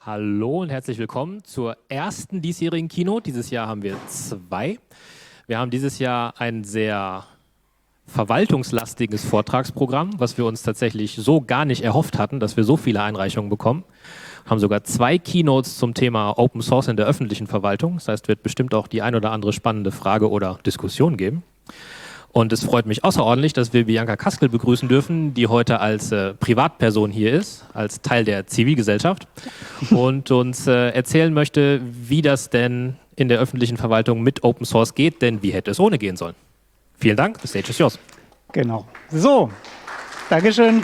Hallo und herzlich willkommen zur ersten diesjährigen Keynote. Dieses Jahr haben wir 2. Wir haben dieses Jahr ein sehr verwaltungslastiges Vortragsprogramm, was wir uns tatsächlich so gar nicht erhofft hatten, dass wir so viele Einreichungen bekommen. Wir haben sogar 2 Keynotes zum Thema Open Source in der öffentlichen Verwaltung. Das heißt, es wird bestimmt auch die ein oder andere spannende Frage oder Diskussion geben. Und es freut mich außerordentlich, dass wir Bianca Kastel begrüßen dürfen, die heute als Privatperson hier ist, als Teil der Zivilgesellschaft und uns erzählen möchte, wie das denn in der öffentlichen Verwaltung mit Open Source geht, denn wie hätte es ohne gehen sollen. Vielen Dank, the stage is yours. Genau. So, Dankeschön.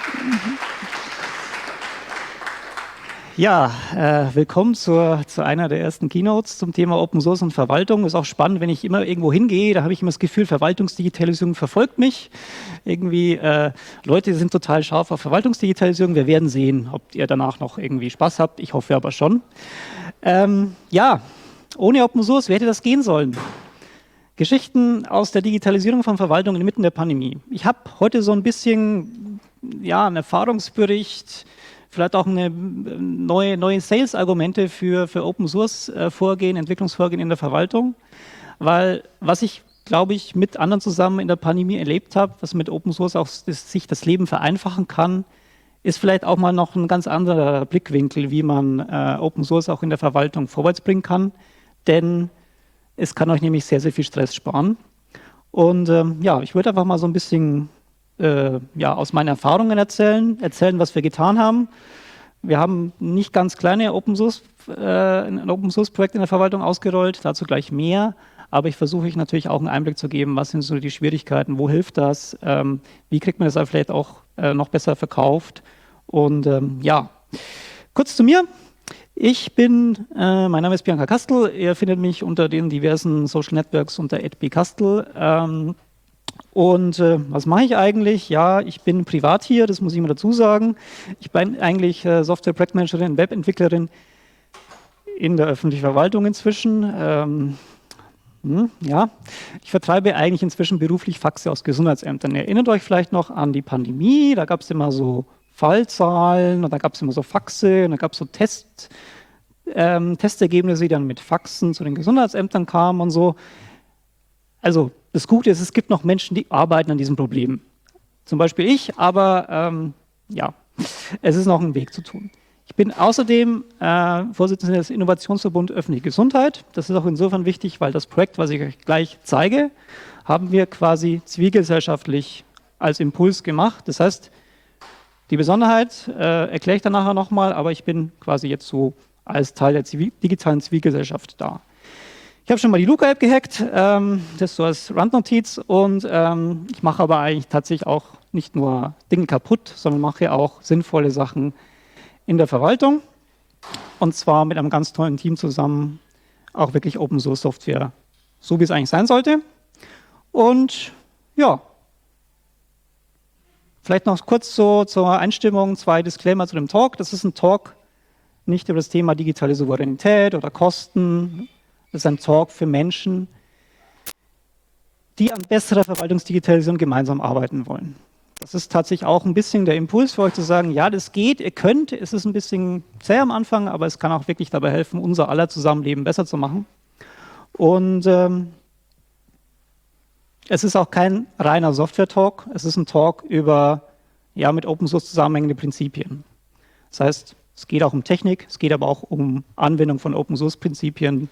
Ja, willkommen zu einer der ersten Keynotes zum Thema Open Source und Verwaltung. Ist auch spannend, wenn ich immer irgendwo hingehe, da habe ich immer das Gefühl, Verwaltungsdigitalisierung verfolgt mich. Irgendwie, Leute sind total scharf auf Verwaltungsdigitalisierung. Wir werden sehen, ob ihr danach noch irgendwie Spaß habt. Ich hoffe aber schon. Ja, ohne Open Source, wie hätte das gehen sollen? Geschichten aus der Digitalisierung von Verwaltung inmitten der Pandemie. Ich habe heute so ein bisschen einen Erfahrungsbericht, vielleicht auch neue Sales-Argumente für Open Source Vorgehen, Entwicklungsvorgehen in der Verwaltung, weil was ich, glaube ich, mit anderen zusammen in der Pandemie erlebt habe, was mit Open Source auch sich das Leben vereinfachen kann, ist vielleicht auch mal noch ein ganz anderer Blickwinkel, wie man Open Source auch in der Verwaltung vorwärts bringen kann, denn es kann euch nämlich sehr, sehr viel Stress sparen. Und ich würde einfach mal so ein bisschen aus meinen Erfahrungen erzählen, was wir getan haben. Wir haben nicht ganz kleine ein Open Source Projekt in der Verwaltung ausgerollt, dazu gleich mehr. Aber ich versuche euch natürlich auch einen Einblick zu geben, was sind so die Schwierigkeiten, wo hilft das, wie kriegt man das vielleicht auch noch besser verkauft. Und kurz zu mir. Mein Name ist Bianca Kastel. Ihr findet mich unter den diversen Social Networks unter @bkastel. Was mache ich eigentlich? Ja, ich bin privat hier, das muss ich mal dazu sagen. Ich bin eigentlich Software-Projektmanagerin, Webentwicklerin in der öffentlichen Verwaltung inzwischen. Ich vertreibe eigentlich inzwischen beruflich Faxe aus Gesundheitsämtern. Ihr erinnert euch vielleicht noch an die Pandemie, da gab es immer so Fallzahlen und da gab es immer so Faxe und da gab es so Testergebnisse, die dann mit Faxen zu den Gesundheitsämtern kamen und so. Also das Gute ist, es gibt noch Menschen, die arbeiten an diesem Problem. Zum Beispiel ich, aber es ist noch ein Weg zu tun. Ich bin außerdem Vorsitzender des Innovationsverbunds Öffentliche Gesundheit. Das ist auch insofern wichtig, weil das Projekt, was ich euch gleich zeige, haben wir quasi zivilgesellschaftlich als Impuls gemacht. Das heißt, die Besonderheit erkläre ich dann nachher nochmal, aber ich bin quasi jetzt so als Teil der digitalen Zivilgesellschaft da. Ich habe schon mal die Luca-App gehackt, das so als Randnotiz und ich mache aber eigentlich tatsächlich auch nicht nur Dinge kaputt, sondern mache auch sinnvolle Sachen in der Verwaltung und zwar mit einem ganz tollen Team zusammen, auch wirklich Open Source Software, so wie es eigentlich sein sollte. Und ja, vielleicht noch kurz so zur Einstimmung 2 Disclaimer zu dem Talk. Das ist ein Talk nicht über das Thema digitale Souveränität oder Kosten. Das ist ein Talk für Menschen, die an besserer Verwaltungsdigitalisierung gemeinsam arbeiten wollen. Das ist tatsächlich auch ein bisschen der Impuls für euch zu sagen, ja, das geht, ihr könnt, es ist ein bisschen zäh am Anfang, aber es kann auch wirklich dabei helfen, unser aller Zusammenleben besser zu machen. Und es ist auch kein reiner Software-Talk, es ist ein Talk über mit Open Source zusammenhängende Prinzipien. Das heißt, es geht auch um Technik, es geht aber auch um Anwendung von Open Source Prinzipien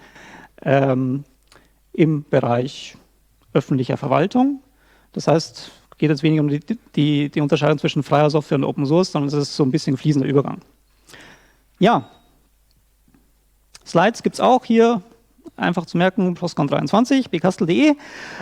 im Bereich öffentlicher Verwaltung. Das heißt, es geht jetzt weniger um die Unterscheidung zwischen freier Software und Open Source, sondern es ist so ein bisschen fließender Übergang. Ja, Slides gibt es auch hier, einfach zu merken, ProsCon23, bkastel.de.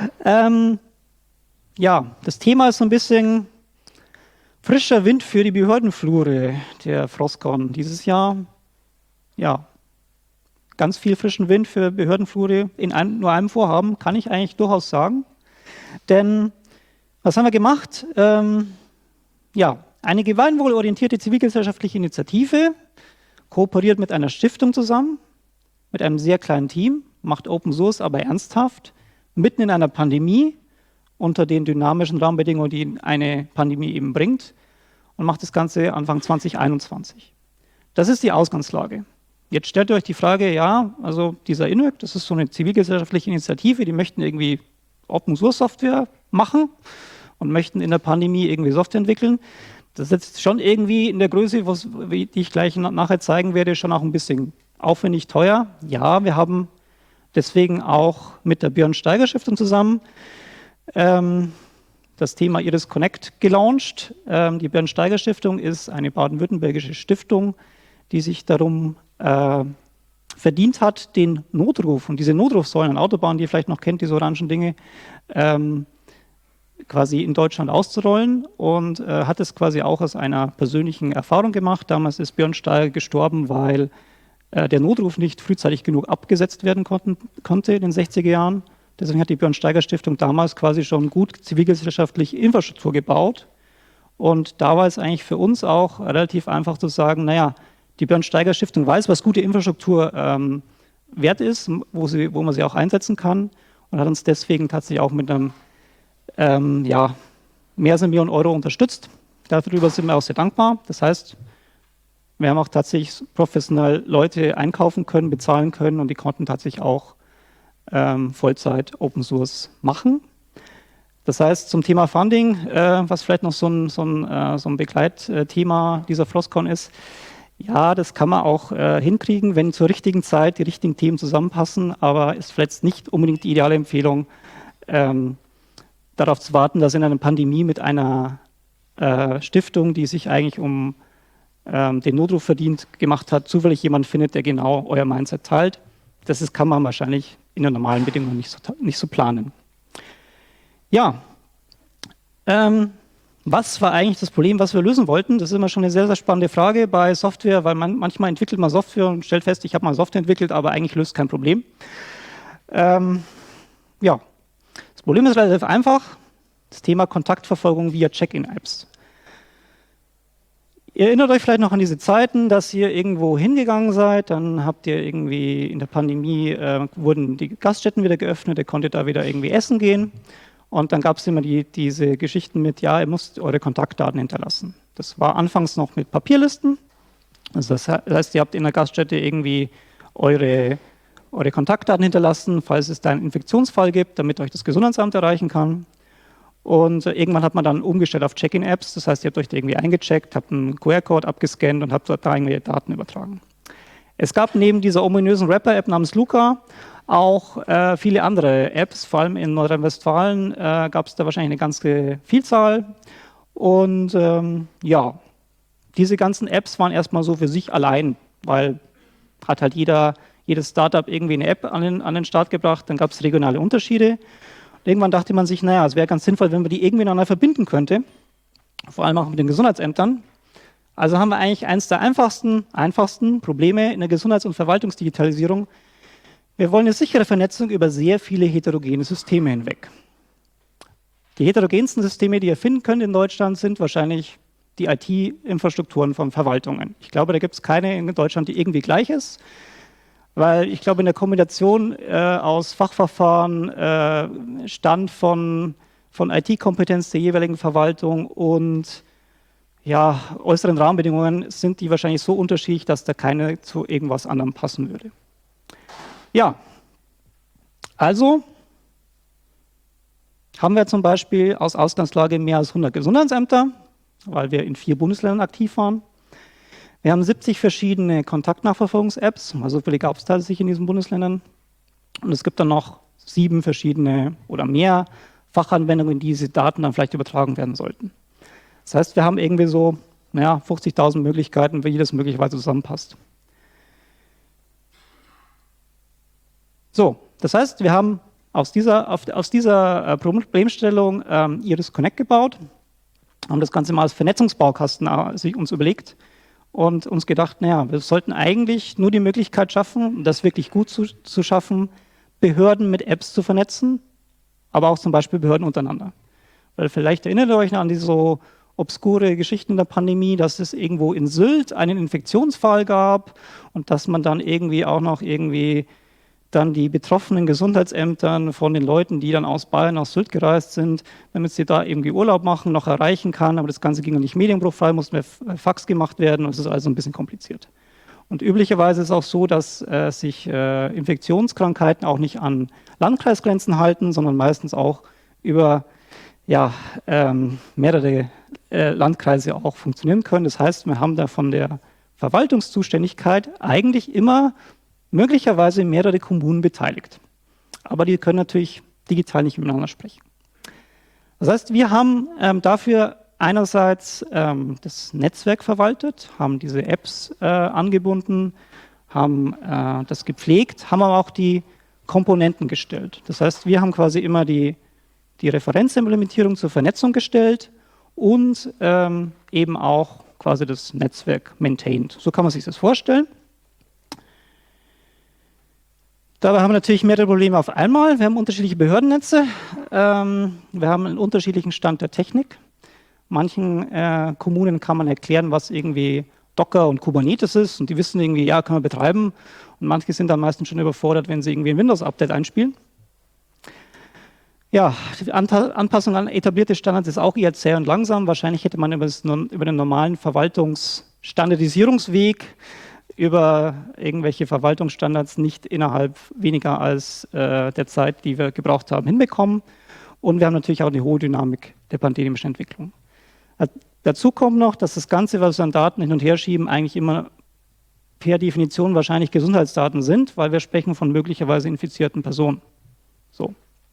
Das Thema ist so ein bisschen frischer Wind für die Behördenflure der Frostcon dieses Jahr. Ja, ganz viel frischen Wind für Behördenflure in nur einem Vorhaben, kann ich eigentlich durchaus sagen. Denn was haben wir gemacht? Eine gemeinwohlorientierte zivilgesellschaftliche Initiative kooperiert mit einer Stiftung zusammen, mit einem sehr kleinen Team, macht Open Source aber ernsthaft, mitten in einer Pandemie, unter den dynamischen Rahmenbedingungen, die eine Pandemie eben bringt, und macht das Ganze Anfang 2021. Das ist die Ausgangslage. Jetzt stellt ihr euch die Frage, ja, also dieser INHOC, das ist so eine zivilgesellschaftliche Initiative, die möchten irgendwie Open-Source-Software machen und möchten in der Pandemie irgendwie Software entwickeln. Das ist jetzt schon irgendwie in der Größe, die ich gleich nachher zeigen werde, schon auch ein bisschen aufwendig teuer. Ja, wir haben deswegen auch mit der Björn Steiger Stiftung zusammen das Thema Iris Connect gelauncht. Die Björn Steiger Stiftung ist eine baden-württembergische Stiftung, die sich darum verdient hat, den Notruf und diese Notrufsäulen an Autobahnen, die ihr vielleicht noch kennt, diese orangen Dinge, quasi in Deutschland auszurollen und hat es quasi auch aus einer persönlichen Erfahrung gemacht. Damals ist Björn Steiger gestorben, weil der Notruf nicht frühzeitig genug abgesetzt werden konnte in den 60er Jahren. Deswegen hat die Björn Steiger Stiftung damals quasi schon gut zivilgesellschaftliche Infrastruktur gebaut. Und da war es eigentlich für uns auch relativ einfach zu sagen, naja, die Björn Steiger Stiftung weiß, was gute Infrastruktur wert ist, wo man sie auch einsetzen kann und hat uns deswegen tatsächlich auch mit einem mehr als 1 Million Euro unterstützt. Darüber sind wir auch sehr dankbar. Das heißt, wir haben auch tatsächlich professionell Leute einkaufen können, bezahlen können und die konnten tatsächlich auch Vollzeit Open Source machen. Das heißt, zum Thema Funding, was vielleicht noch so ein Begleitthema dieser FLOSSCON ist, ja, das kann man auch hinkriegen, wenn zur richtigen Zeit die richtigen Themen zusammenpassen, aber ist vielleicht nicht unbedingt die ideale Empfehlung, darauf zu warten, dass in einer Pandemie mit einer Stiftung, die sich eigentlich um den Notruf verdient gemacht hat, zufällig jemand findet, der genau euer Mindset teilt. Kann man wahrscheinlich in den normalen Bedingungen nicht so planen. Ja, was war eigentlich das Problem, was wir lösen wollten? Das ist immer schon eine sehr, sehr spannende Frage bei Software, weil manchmal entwickelt man Software und stellt fest, ich habe mal Software entwickelt, aber eigentlich löst kein Problem. Das Problem ist relativ einfach, das Thema Kontaktverfolgung via Check-in-Apps. Ihr erinnert euch vielleicht noch an diese Zeiten, dass ihr irgendwo hingegangen seid, dann habt ihr irgendwie in der Pandemie, wurden die Gaststätten wieder geöffnet, ihr konntet da wieder irgendwie essen gehen und dann gab es immer diese Geschichten mit, ja, ihr müsst eure Kontaktdaten hinterlassen. Das war anfangs noch mit Papierlisten, also das heißt, ihr habt in der Gaststätte irgendwie eure Kontaktdaten hinterlassen, falls es da einen Infektionsfall gibt, damit euch das Gesundheitsamt erreichen kann. Und irgendwann hat man dann umgestellt auf Check-in-Apps, das heißt, ihr habt euch da irgendwie eingecheckt, habt einen QR-Code abgescannt und habt dort da irgendwelche Daten übertragen. Es gab neben dieser ominösen Rapper-App namens Luca auch viele andere Apps, vor allem in Nordrhein-Westfalen gab es da wahrscheinlich eine ganze Vielzahl. Und diese ganzen Apps waren erstmal so für sich allein, weil hat halt jedes Startup irgendwie eine App an den Start gebracht, dann gab es regionale Unterschiede. Irgendwann dachte man sich, naja, es wäre ganz sinnvoll, wenn man die irgendwie miteinander verbinden könnte, vor allem auch mit den Gesundheitsämtern. Also haben wir eigentlich eines der einfachsten Probleme in der Gesundheits- und Verwaltungsdigitalisierung. Wir wollen eine sichere Vernetzung über sehr viele heterogene Systeme hinweg. Die heterogensten Systeme, die ihr finden könnt in Deutschland, sind wahrscheinlich die IT-Infrastrukturen von Verwaltungen. Ich glaube, da gibt es keine in Deutschland, die irgendwie gleich ist. Weil ich glaube, in der Kombination aus Fachverfahren, Stand von IT-Kompetenz der jeweiligen Verwaltung und äußeren Rahmenbedingungen sind die wahrscheinlich so unterschiedlich, dass da keine zu irgendwas anderem passen würde. Ja, also haben wir zum Beispiel aus Ausgangslage mehr als 100 Gesundheitsämter, weil wir in 4 Bundesländern aktiv waren. Wir haben 70 verschiedene Kontaktnachverfolgungs-Apps, also so viele gab es tatsächlich in diesen Bundesländern. Und es gibt dann noch 7 verschiedene oder mehr Fachanwendungen, in die diese Daten dann vielleicht übertragen werden sollten. Das heißt, wir haben irgendwie so 50.000 Möglichkeiten, wie jedes möglicherweise zusammenpasst. So, das heißt, wir haben aus dieser Problemstellung Iris Connect gebaut, haben das Ganze mal als Vernetzungsbaukasten sich uns überlegt und uns gedacht, naja, wir sollten eigentlich nur die Möglichkeit schaffen, das wirklich gut zu schaffen, Behörden mit Apps zu vernetzen, aber auch zum Beispiel Behörden untereinander. Weil vielleicht erinnert ihr euch noch an diese so obskure Geschichten der Pandemie, dass es irgendwo in Sylt einen Infektionsfall gab und dass man dann irgendwie auch noch dann die betroffenen Gesundheitsämtern von den Leuten, die dann aus Bayern nach Sylt gereist sind, damit sie da irgendwie Urlaub machen, noch erreichen kann. Aber das Ganze ging noch nicht medienbruchfrei, musste mehr Fax gemacht werden und es ist also ein bisschen kompliziert. Und üblicherweise ist es auch so, dass sich Infektionskrankheiten auch nicht an Landkreisgrenzen halten, sondern meistens auch über mehrere Landkreise auch funktionieren können. Das heißt, wir haben da von der Verwaltungszuständigkeit eigentlich immer möglicherweise mehrere Kommunen beteiligt. Aber die können natürlich digital nicht miteinander sprechen. Das heißt, wir haben dafür einerseits das Netzwerk verwaltet, haben diese Apps angebunden, haben das gepflegt, haben aber auch die Komponenten gestellt. Das heißt, wir haben quasi immer die Referenzimplementierung zur Vernetzung gestellt und eben auch quasi das Netzwerk maintained. So kann man sich das vorstellen. Dabei haben wir natürlich mehrere Probleme auf einmal. Wir haben unterschiedliche Behördennetze. Wir haben einen unterschiedlichen Stand der Technik. Manchen Kommunen kann man erklären, was irgendwie Docker und Kubernetes ist und die wissen irgendwie, ja, kann man betreiben. Und manche sind dann meistens schon überfordert, wenn sie irgendwie ein Windows-Update einspielen. Ja, die Anpassung an etablierte Standards ist auch eher zäh und langsam. Wahrscheinlich hätte man über den normalen Verwaltungsstandardisierungsweg über irgendwelche Verwaltungsstandards nicht innerhalb weniger als der Zeit, die wir gebraucht haben, hinbekommen. Und wir haben natürlich auch die hohe Dynamik der pandemischen Entwicklung. Dazu kommt noch, dass das Ganze, was wir an Daten hin und her schieben, eigentlich immer per Definition wahrscheinlich Gesundheitsdaten sind, weil wir sprechen von möglicherweise infizierten Personen. So.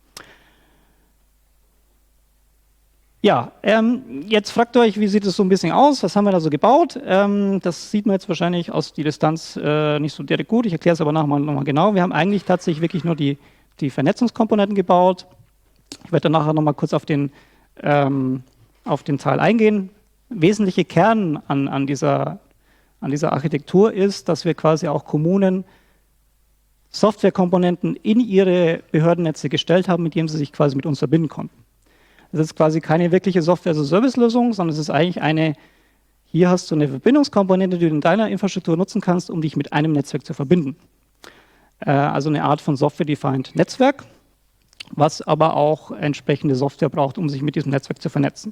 Ja, jetzt fragt ihr euch, wie sieht es so ein bisschen aus? Was haben wir da so gebaut? Das sieht man jetzt wahrscheinlich aus die Distanz nicht so direkt gut. Ich erkläre es aber nachher nochmal genau. Wir haben eigentlich tatsächlich wirklich nur die Vernetzungskomponenten gebaut. Ich werde dann nachher nochmal kurz auf den Teil eingehen. Wesentliche Kern an dieser Architektur ist, dass wir quasi auch Kommunen Softwarekomponenten in ihre Behördennetze gestellt haben, mit denen sie sich quasi mit uns verbinden konnten. Das ist quasi keine wirkliche Software-as-a-Service-Lösung, sondern es ist eigentlich hier hast du eine Verbindungskomponente, die du in deiner Infrastruktur nutzen kannst, um dich mit einem Netzwerk zu verbinden. Also eine Art von Software-Defined Netzwerk, was aber auch entsprechende Software braucht, um sich mit diesem Netzwerk zu vernetzen.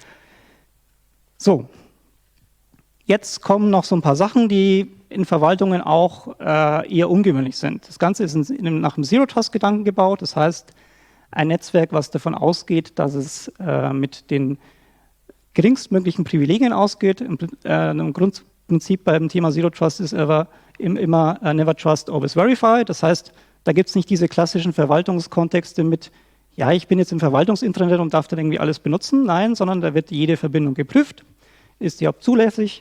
So, jetzt kommen noch so ein paar Sachen, die in Verwaltungen auch eher ungewöhnlich sind. Das Ganze ist nach einem Zero-Trust-Gedanken gebaut, das heißt, ein Netzwerk, was davon ausgeht, dass es mit den geringstmöglichen Privilegien ausgeht. Im Grundprinzip beim Thema Zero Trust ist aber immer Never Trust, Always Verify. Das heißt, da gibt es nicht diese klassischen Verwaltungskontexte mit, ja, ich bin jetzt im Verwaltungsinternet und darf dann irgendwie alles benutzen. Nein, sondern da wird jede Verbindung geprüft. Ist die überhaupt zulässig?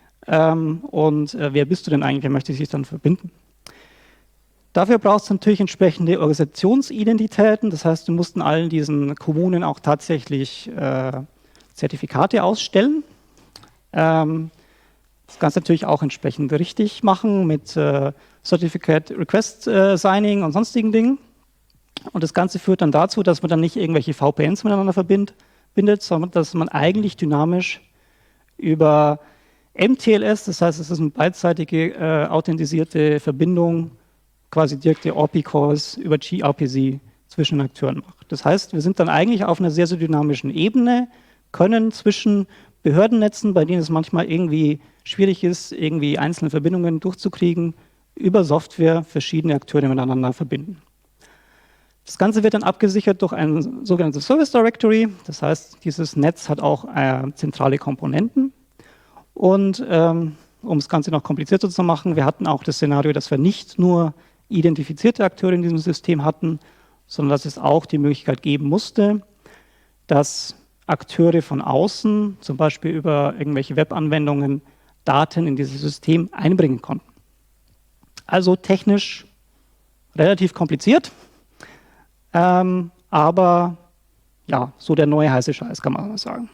Wer bist du denn eigentlich? Wer möchte sich dann verbinden? Dafür braucht es natürlich entsprechende Organisationsidentitäten. Das heißt, du musst in allen diesen Kommunen auch tatsächlich Zertifikate ausstellen. Das Ganze natürlich auch entsprechend richtig machen mit Certificate Request Signing und sonstigen Dingen. Und das Ganze führt dann dazu, dass man dann nicht irgendwelche VPNs miteinander verbindet, sondern dass man eigentlich dynamisch über MTLS, das heißt, es ist eine beidseitige authentisierte Verbindung, quasi direkte ORPI-Calls über gRPC zwischen Akteuren macht. Das heißt, wir sind dann eigentlich auf einer sehr, sehr dynamischen Ebene, können zwischen Behördennetzen, bei denen es manchmal irgendwie schwierig ist, irgendwie einzelne Verbindungen durchzukriegen, über Software verschiedene Akteure miteinander verbinden. Das Ganze wird dann abgesichert durch ein sogenanntes Service Directory. Das heißt, dieses Netz hat auch zentrale Komponenten. Und um das Ganze noch komplizierter zu machen, wir hatten auch das Szenario, dass wir nicht nur identifizierte Akteure in diesem System hatten, sondern dass es auch die Möglichkeit geben musste, dass Akteure von außen, zum Beispiel über irgendwelche Webanwendungen, Daten in dieses System einbringen konnten. Also technisch relativ kompliziert, aber ja, so der neue heiße Scheiß, kann man mal sagen.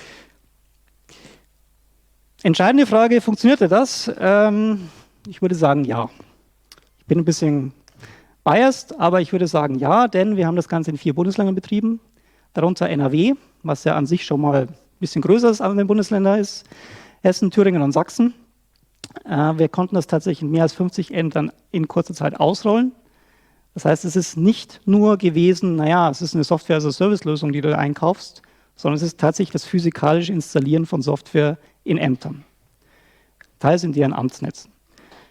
Entscheidende Frage, funktionierte das? Ich würde sagen, ja. Ich bin ein bisschen biased, aber ich würde sagen, ja, denn wir haben das Ganze in 4 Bundesländern betrieben, darunter NRW, was ja an sich schon mal ein bisschen größer als andere Bundesländer ist, Hessen, Thüringen und Sachsen. Wir konnten das tatsächlich in mehr als 50 Ämtern in kurzer Zeit ausrollen. Das heißt, es ist nicht nur gewesen, naja, es ist eine Software-as-a-Service-Lösung, die du einkaufst, sondern es ist tatsächlich das physikalische Installieren von Software in Ämtern, teils in deren Amtsnetzen.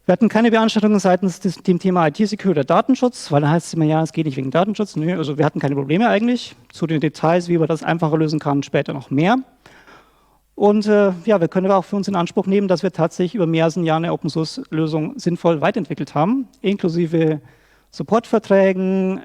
Wir hatten keine Beanstandungen seitens dem Thema IT-Security oder Datenschutz, weil da heißt es immer, ja, es geht nicht wegen Datenschutz. Nö, also wir hatten keine Probleme eigentlich. Zu den Details, wie man das einfacher lösen kann, später noch mehr. Und ja, wir können aber auch für uns in Anspruch nehmen, dass wir tatsächlich über mehr als ein Jahr eine Open-Source-Lösung sinnvoll weiterentwickelt haben, inklusive Supportverträgen,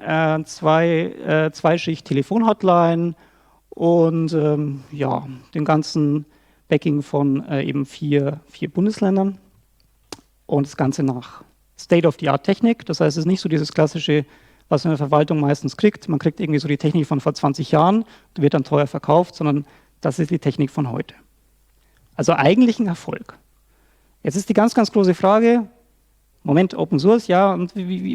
Zweischicht-Telefon-Hotline und ja, den ganzen Backing von eben vier Bundesländern. Und das Ganze nach State-of-the-Art-Technik. Das heißt, es ist nicht so dieses klassische, was man in der Verwaltung meistens kriegt. Man kriegt irgendwie so die Technik von vor 20 Jahren, die wird dann teuer verkauft, sondern das ist die Technik von heute. Also eigentlich ein Erfolg. Jetzt ist die ganz, ganz große Frage, Moment, Open Source, ja, und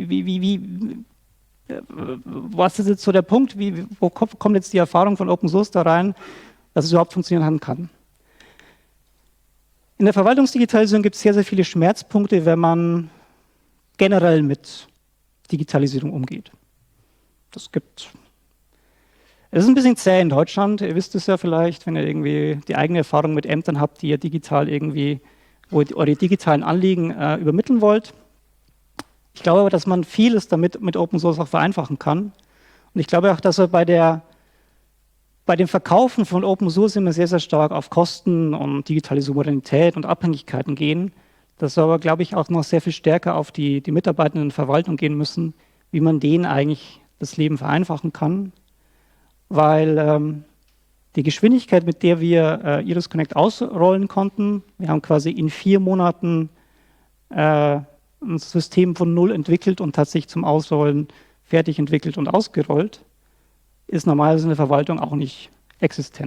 was ist jetzt so der Punkt, wo kommt jetzt die Erfahrung von Open Source da rein, dass es überhaupt funktionieren kann? In der Verwaltungsdigitalisierung gibt es sehr, sehr viele Schmerzpunkte, wenn man generell mit Digitalisierung umgeht. Es ist ein bisschen zäh in Deutschland, ihr wisst es ja vielleicht, wenn ihr irgendwie die eigene Erfahrung mit Ämtern habt, die ihr digital irgendwie, wo ihr eure digitalen Anliegen übermitteln wollt. Ich glaube aber, dass man vieles damit mit Open Source auch vereinfachen kann. Und ich glaube auch, dass wir bei dem Verkaufen von Open Source immer sehr, sehr stark auf Kosten und digitale Souveränität und Abhängigkeiten gehen. Dass wir aber, glaube ich, auch noch sehr viel stärker auf die Mitarbeitenden in der Verwaltung gehen müssen, wie man denen eigentlich das Leben vereinfachen kann. Weil die Geschwindigkeit, mit der wir Iris Connect ausrollen konnten, wir haben quasi in 4 Monaten ein System von Null entwickelt und tatsächlich zum Ausrollen fertig entwickelt und ausgerollt, ist normalerweise in der Verwaltung auch nicht existent.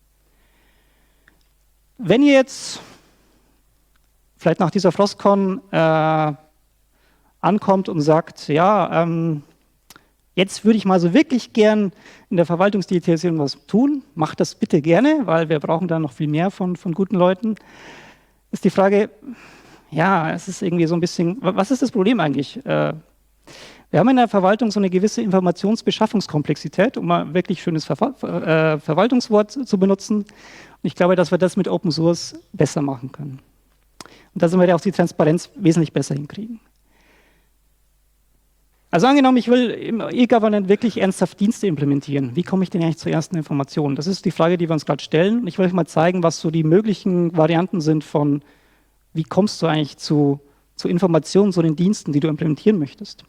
Wenn ihr jetzt vielleicht nach dieser Frostcon ankommt und sagt, ja, jetzt würde ich mal so wirklich gern in der Verwaltungsdigitalisierung was tun, macht das bitte gerne, weil wir brauchen da noch viel mehr von guten Leuten, ist die Frage, ja, es ist irgendwie so ein bisschen, was ist das Problem eigentlich? Wir haben in der Verwaltung so eine gewisse Informationsbeschaffungskomplexität, um mal wirklich schönes Verwaltungswort zu benutzen. Und ich glaube, dass wir das mit Open Source besser machen können. Und da sind wir ja auch die Transparenz wesentlich besser hinkriegen. Also angenommen, ich will im E-Government wirklich ernsthaft Dienste implementieren. Wie komme ich denn eigentlich zur ersten Information? Das ist die Frage, die wir uns gerade stellen. Und ich will euch mal zeigen, was so die möglichen Varianten sind von, wie kommst du eigentlich zu Informationen, zu den Diensten, die du implementieren möchtest.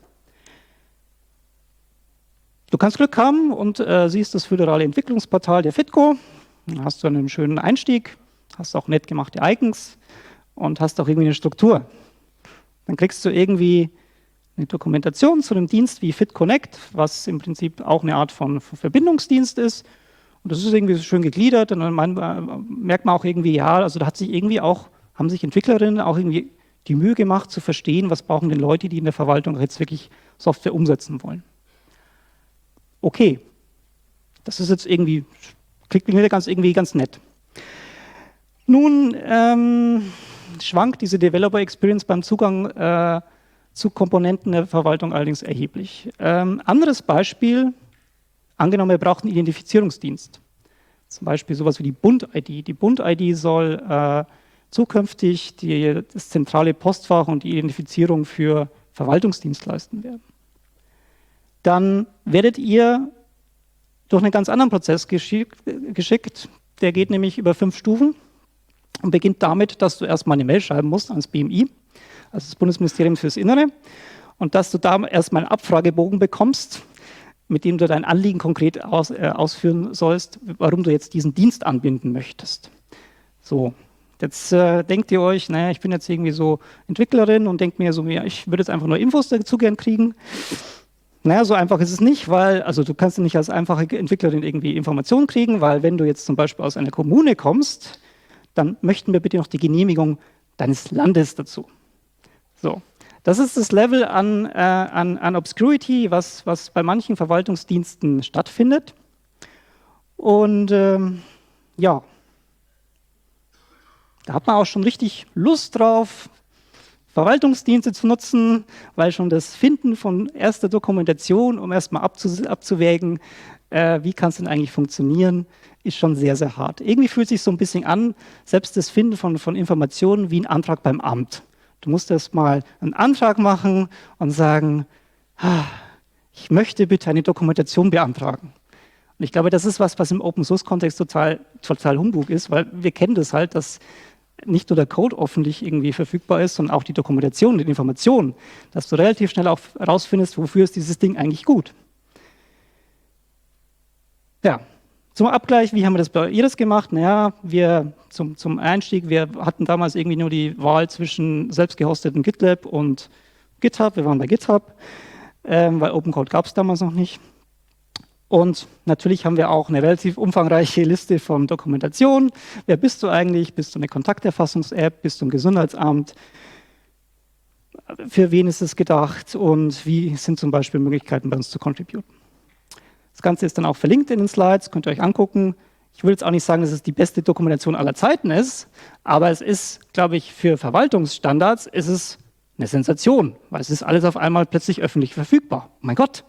Du kannst Glück haben und siehst das föderale Entwicklungsportal der FITCO. Dann hast du einen schönen Einstieg, hast auch nett gemachte Icons und hast auch irgendwie eine Struktur. Dann kriegst du irgendwie eine Dokumentation zu einem Dienst wie FitConnect, was im Prinzip auch eine Art von Verbindungsdienst ist. Und das ist irgendwie so schön gegliedert. Und dann merkt man auch irgendwie, ja, also da haben sich Entwicklerinnen auch irgendwie die Mühe gemacht zu verstehen, was brauchen denn Leute, die in der Verwaltung jetzt wirklich Software umsetzen wollen. Okay, das ist jetzt irgendwie, klingt mir irgendwie ganz nett. Nun schwankt diese Developer Experience beim Zugang zu Komponenten der Verwaltung allerdings erheblich. Anderes Beispiel, angenommen, wir brauchen einen Identifizierungsdienst. Zum Beispiel sowas wie die Bund-ID. Die Bund-ID soll zukünftig das zentrale Postfach und die Identifizierung für Verwaltungsdienstleister werden. Dann werdet ihr durch einen ganz anderen Prozess geschickt. Der geht nämlich über 5 Stufen und beginnt damit, dass du erstmal eine Mail schreiben musst ans BMI, also das Bundesministerium fürs Innere, und dass du da erstmal einen Abfragebogen bekommst, mit dem du dein Anliegen konkret ausführen sollst, warum du jetzt diesen Dienst anbinden möchtest. So, jetzt denkt ihr euch, naja, ich bin jetzt irgendwie so Entwicklerin und denkt mir so, ja, ich würde jetzt einfach nur Infos dazu gern kriegen. Naja, so einfach ist es nicht, weil, also du kannst nicht als einfache Entwicklerin irgendwie Informationen kriegen, weil wenn du jetzt zum Beispiel aus einer Kommune kommst, dann möchten wir bitte noch die Genehmigung deines Landes dazu. So, das ist das Level an Obscurity, was bei manchen Verwaltungsdiensten stattfindet. Und ja, da hat man auch schon richtig Lust drauf, Verwaltungsdienste zu nutzen, weil schon das Finden von erster Dokumentation, um erstmal abzuwägen, wie kann es denn eigentlich funktionieren, ist schon sehr, sehr hart. Irgendwie fühlt es sich so ein bisschen an, selbst das Finden von Informationen wie ein Antrag beim Amt. Du musst erst mal einen Antrag machen und sagen, ich möchte bitte eine Dokumentation beantragen. Und ich glaube, das ist was im Open-Source-Kontext total Humbug ist, weil wir kennen das halt, dass nicht nur der Code öffentlich irgendwie verfügbar ist, sondern auch die Dokumentation, die Informationen, dass du relativ schnell auch herausfindest, wofür ist dieses Ding eigentlich gut. Ja, zum Abgleich, wie haben wir das bei Iris gemacht? Naja, wir zum Einstieg, wir hatten damals irgendwie nur die Wahl zwischen selbst gehosteten GitLab und GitHub. Wir waren bei GitHub, weil Open Code gab es damals noch nicht. Und natürlich haben wir auch eine relativ umfangreiche Liste von Dokumentationen. Wer bist du eigentlich? Bist du eine Kontakterfassungs-App? Bist du ein Gesundheitsamt? Für wen ist es gedacht? Und wie sind zum Beispiel Möglichkeiten, bei uns zu contributen? Das Ganze ist dann auch verlinkt in den Slides, könnt ihr euch angucken. Ich will jetzt auch nicht sagen, dass es die beste Dokumentation aller Zeiten ist, aber es ist, glaube ich, für Verwaltungsstandards ist es eine Sensation, weil es ist alles auf einmal plötzlich öffentlich verfügbar. Oh mein Gott!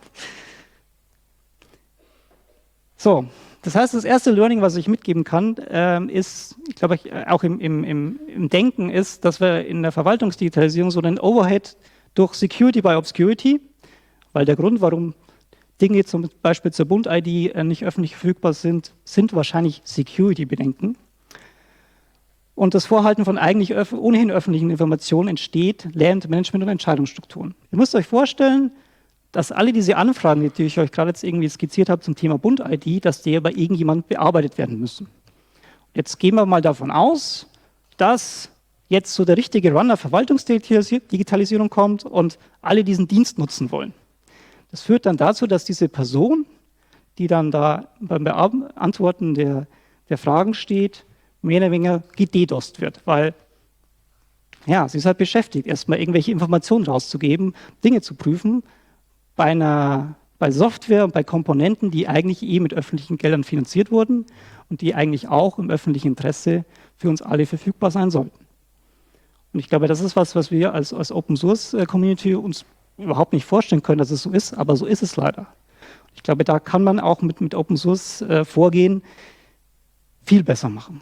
So, das heißt, das erste Learning, was ich mitgeben kann, ist, ich glaube, auch im Denken ist, dass wir in der Verwaltungsdigitalisierung so einen Overhead durch Security by Obscurity, weil der Grund, warum Dinge zum Beispiel zur Bund-ID nicht öffentlich verfügbar sind, sind wahrscheinlich Security-Bedenken. Und das Vorhalten von eigentlich ohnehin öffentlichen Informationen entsteht, lernt Management- und Entscheidungsstrukturen. Ihr müsst euch vorstellen, dass alle diese Anfragen, die ich euch gerade jetzt irgendwie skizziert habe zum Thema Bund-ID, dass die bei irgendjemand bearbeitet werden müssen. Jetzt gehen wir mal davon aus, dass jetzt so der richtige Run der Verwaltungsdigitalisierung kommt und alle diesen Dienst nutzen wollen. Das führt dann dazu, dass diese Person, die dann da beim Beantworten der Fragen steht, mehr oder weniger gededost wird, weil ja, sie ist halt beschäftigt, erstmal irgendwelche Informationen rauszugeben, Dinge zu prüfen, bei Software und bei Komponenten, die eigentlich mit öffentlichen Geldern finanziert wurden und die eigentlich auch im öffentlichen Interesse für uns alle verfügbar sein sollten. Und ich glaube, das ist was wir als Open-Source-Community uns überhaupt nicht vorstellen können, dass es so ist, aber so ist es leider. Ich glaube, da kann man auch mit Open Source Vorgehen viel besser machen.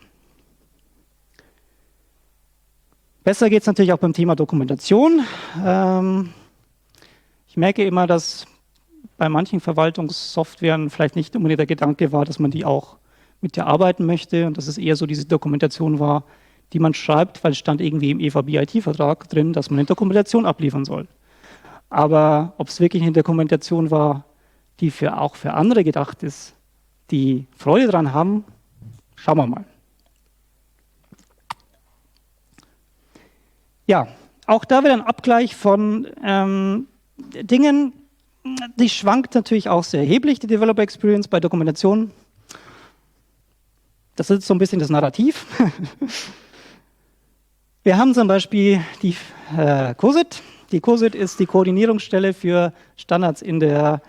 Besser geht es natürlich auch beim Thema Dokumentation. Ich merke immer, dass bei manchen Verwaltungssoftwaren vielleicht nicht unbedingt der Gedanke war, dass man die auch mit der arbeiten möchte und dass es eher so diese Dokumentation war, die man schreibt, weil es stand irgendwie im EVB-IT-Vertrag drin, dass man eine Dokumentation abliefern soll. Aber ob es wirklich eine Dokumentation war, die auch für andere gedacht ist, die Freude daran haben, schauen wir mal. Ja, auch da wieder ein Abgleich von Dingen, die schwankt natürlich auch sehr erheblich, die Developer Experience bei Dokumentation. Das ist so ein bisschen das Narrativ. Wir haben zum Beispiel die COSIT. Die COSIT ist die Koordinierungsstelle für Standards in der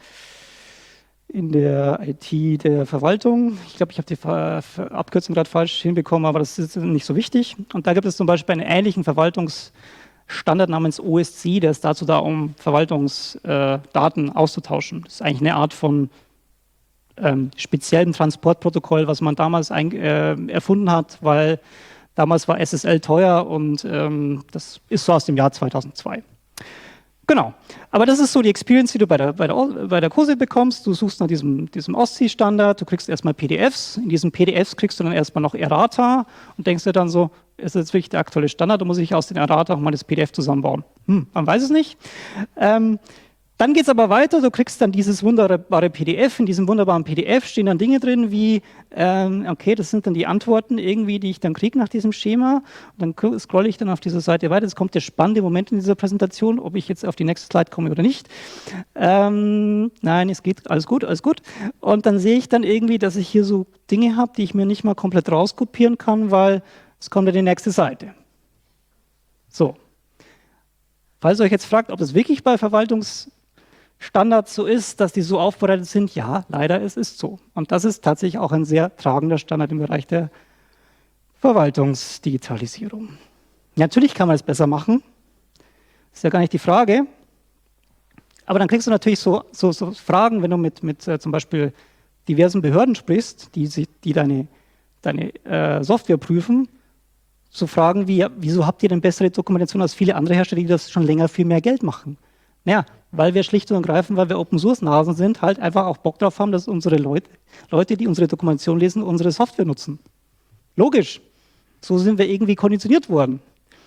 IT der Verwaltung. Ich glaube, ich habe die Abkürzung gerade falsch hinbekommen, aber das ist nicht so wichtig. Und da gibt es zum Beispiel einen ähnlichen Verwaltungsstandard namens OSC, der ist dazu da, um Verwaltungsdaten auszutauschen. Das ist eigentlich eine Art von speziellen Transportprotokoll, was man damals erfunden hat, weil damals war SSL teuer und das ist so aus dem Jahr 2002. Genau, aber das ist so die Experience, die du bei der COSIT bekommst. Du suchst nach diesem OSCE-Standard, du kriegst erstmal PDFs. In diesen PDFs kriegst du dann erstmal noch Errata und denkst dir dann so, ist das jetzt wirklich der aktuelle Standard, oder muss ich aus den Errata auch mal das PDF zusammenbauen? Man weiß es nicht. Dann geht es aber weiter, du kriegst dann dieses wunderbare PDF. In diesem wunderbaren PDF stehen dann Dinge drin wie, okay, das sind dann die Antworten irgendwie, die ich dann kriege nach diesem Schema. Und dann scrolle ich dann auf dieser Seite weiter. Jetzt kommt der spannende Moment in dieser Präsentation, ob ich jetzt auf die nächste Slide komme oder nicht. Nein, es geht, alles gut, alles gut. Und dann sehe ich dann irgendwie, dass ich hier so Dinge habe, die ich mir nicht mal komplett rauskopieren kann, weil es kommt ja die nächste Seite. So. Falls ihr euch jetzt fragt, ob das wirklich bei Verwaltungsstandards so ist, dass die so aufbereitet sind, ja, leider, es ist so. Und das ist tatsächlich auch ein sehr tragender Standard im Bereich der Verwaltungsdigitalisierung. Natürlich kann man es besser machen, ist ja gar nicht die Frage. Aber dann kriegst du natürlich so Fragen, wenn du mit zum Beispiel diversen Behörden sprichst, die deine Software prüfen. so Fragen wie, ja, wieso habt ihr denn bessere Dokumentation als viele andere Hersteller, die das schon länger viel mehr Geld machen? Naja, weil wir schlicht und ergreifend, weil wir Open-Source-Nasen sind, halt einfach auch Bock drauf haben, dass unsere Leute, die unsere Dokumentation lesen, unsere Software nutzen. Logisch. So sind wir irgendwie konditioniert worden.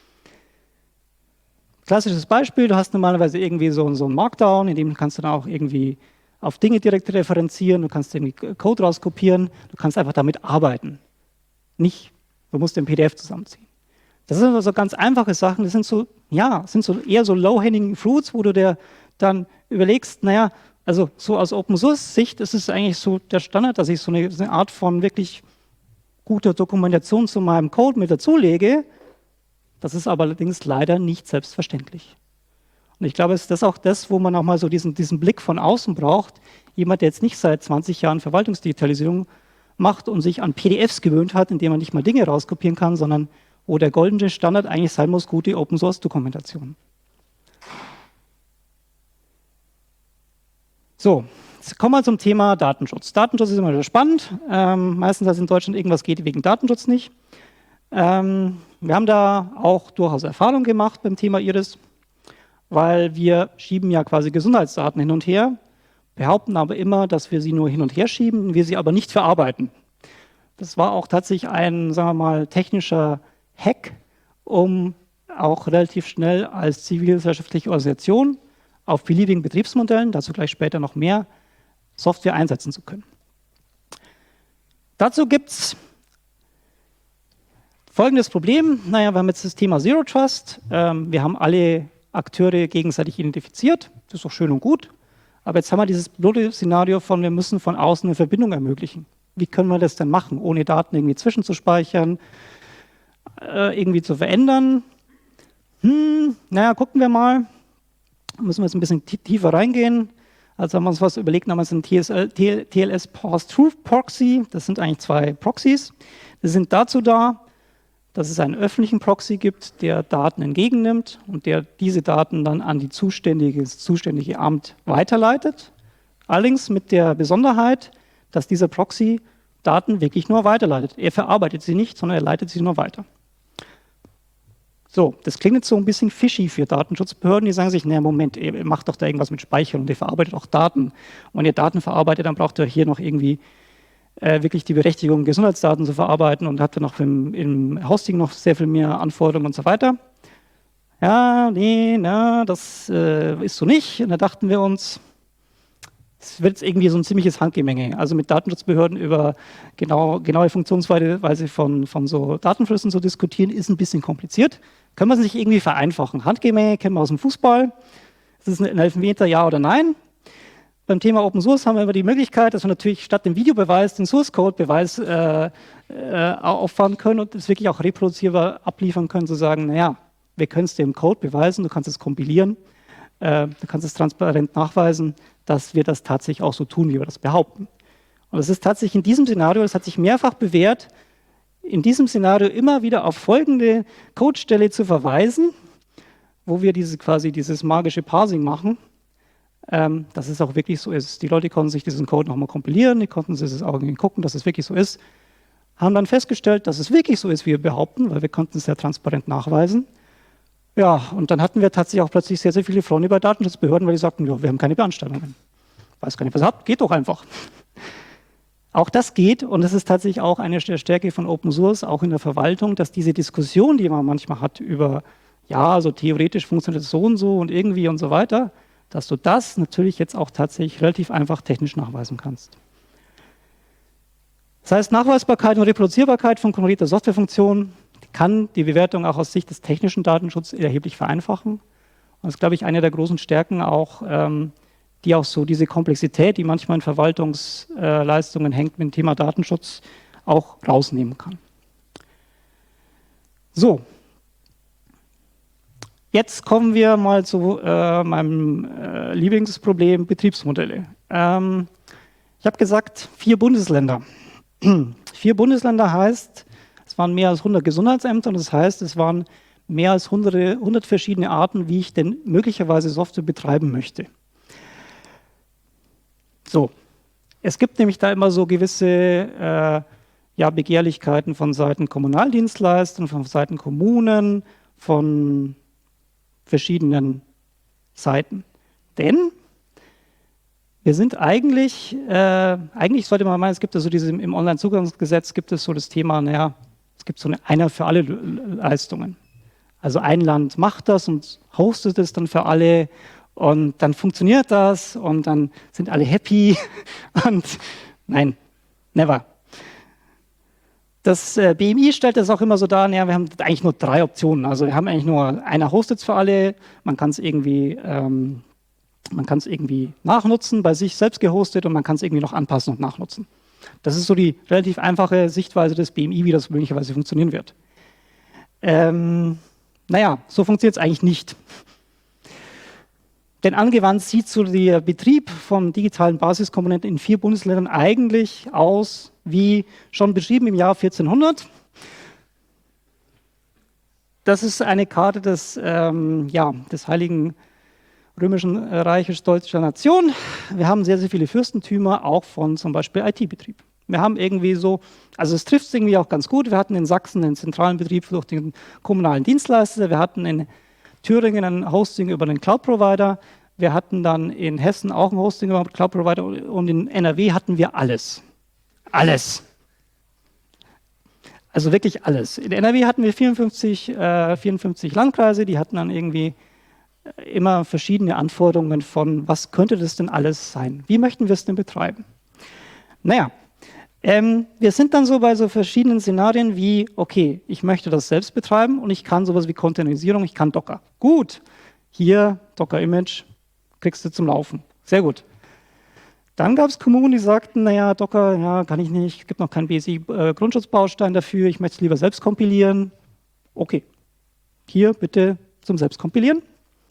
Klassisches Beispiel, du hast normalerweise irgendwie so einen Markdown, in dem kannst du dann auch irgendwie auf Dinge direkt referenzieren, du kannst irgendwie Code rauskopieren, du kannst einfach damit arbeiten. Nicht, du musst den PDF zusammenziehen. Das sind also ganz einfache Sachen, das sind so, ja, sind so eher so low-hanging fruits, wo du dir dann überlegst, naja, also so aus Open-Source-Sicht ist es eigentlich so der Standard, dass ich so eine Art von wirklich guter Dokumentation zu meinem Code mit dazulege. Das ist aber allerdings leider nicht selbstverständlich. Und ich glaube, es ist das auch das, wo man auch mal so diesen Blick von außen braucht. Jemand, der jetzt nicht seit 20 Jahren Verwaltungsdigitalisierung macht und sich an PDFs gewöhnt hat, indem man nicht mal Dinge rauskopieren kann, sondern wo der goldene Standard eigentlich sein muss, gute Open-Source-Dokumentation. So, jetzt kommen wir zum Thema Datenschutz. Datenschutz ist immer wieder spannend. Meistens, als in Deutschland irgendwas geht wegen Datenschutz nicht. Wir haben da auch durchaus Erfahrung gemacht beim Thema Iris, weil wir schieben ja quasi Gesundheitsdaten hin und her, behaupten aber immer, dass wir sie nur hin und her schieben, wir sie aber nicht verarbeiten. Das war auch tatsächlich ein, sagen wir mal, technischer Hack, um auch relativ schnell als zivilgesellschaftliche Organisation auf beliebigen Betriebsmodellen, dazu gleich später noch mehr, Software einsetzen zu können. Dazu gibt es folgendes Problem. Naja, wir haben jetzt das Thema Zero Trust. Wir haben alle Akteure gegenseitig identifiziert. Das ist doch schön und gut. Aber jetzt haben wir dieses blöde Szenario von, wir müssen von außen eine Verbindung ermöglichen. Wie können wir das denn machen, ohne Daten irgendwie zwischenzuspeichern, irgendwie zu verändern? Naja, gucken wir mal. Da müssen wir jetzt ein bisschen tiefer reingehen. Also haben wir uns was überlegt, namens ein TLS Pass-Through Proxy. Das sind eigentlich zwei Proxys. Die sind dazu da, dass es einen öffentlichen Proxy gibt, der Daten entgegennimmt und der diese Daten dann an das zuständige Amt weiterleitet. Allerdings mit der Besonderheit, dass dieser Proxy Daten wirklich nur weiterleitet. Er verarbeitet sie nicht, sondern er leitet sie nur weiter. So, das klingt jetzt so ein bisschen fishy für Datenschutzbehörden, die sagen sich, naja, Moment, ihr macht doch da irgendwas mit Speichern und ihr verarbeitet auch Daten. Und wenn ihr Daten verarbeitet, dann braucht ihr hier noch irgendwie wirklich die Berechtigung, Gesundheitsdaten zu verarbeiten und habt dann noch im Hosting noch sehr viel mehr Anforderungen und so weiter. Ja, nee, na, das ist so nicht. Und da dachten wir uns, es wird jetzt irgendwie so ein ziemliches Handgemenge. Also mit Datenschutzbehörden über genaue Funktionsweise von so Datenflüssen zu diskutieren, ist ein bisschen kompliziert. Können wir es nicht irgendwie vereinfachen? Handgemenge kennen wir aus dem Fußball. Ist es ein Elfmeter, ja oder nein? Beim Thema Open Source haben wir immer die Möglichkeit, dass wir natürlich statt dem Videobeweis den Source Code Beweis auffahren können und es wirklich auch reproduzierbar abliefern können, zu sagen, naja, wir können es dir im Code beweisen, du kannst es kompilieren, du kannst es transparent nachweisen, dass wir das tatsächlich auch so tun, wie wir das behaupten. Und das ist tatsächlich in diesem Szenario, das hat sich mehrfach bewährt, in diesem Szenario immer wieder auf folgende Codestelle zu verweisen, wo wir dieses magische Parsing machen, dass es auch wirklich so ist. Die Leute konnten sich diesen Code nochmal kompilieren, die konnten sich auch irgendwie gucken, dass es wirklich so ist, haben dann festgestellt, dass es wirklich so ist, wie wir behaupten, weil wir konnten es sehr transparent nachweisen. Ja, und dann hatten wir tatsächlich auch plötzlich sehr, sehr viele Freunde bei Datenschutzbehörden, weil die sagten, ja, wir haben keine Beanstandungen. Weiß gar nicht, was ihr habt, geht doch einfach. Auch das geht und das ist tatsächlich auch eine der Stärke von Open Source, auch in der Verwaltung, dass diese Diskussion, die man manchmal hat über, ja, also theoretisch funktioniert es so und irgendwie und so weiter, dass du das natürlich jetzt auch tatsächlich relativ einfach technisch nachweisen kannst. Das heißt, Nachweisbarkeit und Reproduzierbarkeit von konkreter Softwarefunktionen kann die Bewertung auch aus Sicht des technischen Datenschutzes erheblich vereinfachen. Und das ist, glaube ich, eine der großen Stärken auch, die auch so diese Komplexität, die manchmal in Verwaltungsleistungen hängt mit dem Thema Datenschutz, auch rausnehmen kann. So. Jetzt kommen wir mal zu meinem Lieblingsproblem, Betriebsmodelle. Ich habe gesagt, 4 Bundesländer. 4 Bundesländer heißt, es waren mehr als 100 Gesundheitsämter und das heißt, es waren mehr als 100 verschiedene Arten, wie ich denn möglicherweise Software betreiben möchte. So, es gibt nämlich da immer so gewisse Begehrlichkeiten von Seiten Kommunaldienstleistern, von Seiten Kommunen, von verschiedenen Seiten. Denn wir sind eigentlich sollte man meinen, es gibt also im Onlinezugangsgesetz gibt es so das Thema, naja, es gibt so einer für alle Leistungen. Also ein Land macht das und hostet es dann für alle und dann funktioniert das und dann sind alle happy und nein, never. Das BMI stellt das auch immer so dar, naja, wir haben eigentlich nur 3 Optionen. Also wir haben eigentlich nur, einer hostet es für alle, man kann es irgendwie nachnutzen, bei sich selbst gehostet und man kann es irgendwie noch anpassen und nachnutzen. Das ist so die relativ einfache Sichtweise des BMI, wie das möglicherweise funktionieren wird. Naja, so funktioniert es eigentlich nicht. Denn angewandt sieht so der Betrieb von digitalen Basiskomponenten in 4 Bundesländern eigentlich aus, wie schon beschrieben im Jahr 1400. Das ist eine Karte des Heiligen Römischen Reiches deutscher Nation. Wir haben sehr, sehr viele Fürstentümer, auch von zum Beispiel IT-Betrieb. Wir haben irgendwie so, also es trifft es irgendwie auch ganz gut. Wir hatten in Sachsen einen zentralen Betrieb durch den kommunalen Dienstleister. Wir hatten in Thüringen ein Hosting über einen Cloud-Provider. Wir hatten dann in Hessen auch ein Hosting über einen Cloud-Provider und in NRW hatten wir alles. Alles. Also wirklich alles. In NRW hatten wir 54 Landkreise, die hatten dann irgendwie immer verschiedene Anforderungen von, was könnte das denn alles sein? Wie möchten wir es denn betreiben? Naja, wir sind dann so bei so verschiedenen Szenarien wie, okay, ich möchte das selbst betreiben und ich kann sowas wie Containerisierung, ich kann Docker. Gut, hier Docker-Image, kriegst du zum Laufen. Sehr gut. Dann gab es Kommunen, die sagten, naja, Docker, ja, kann ich nicht, es gibt noch keinen BSI-Grundschutzbaustein dafür, ich möchte es lieber selbst kompilieren. Okay, hier bitte zum Selbstkompilieren.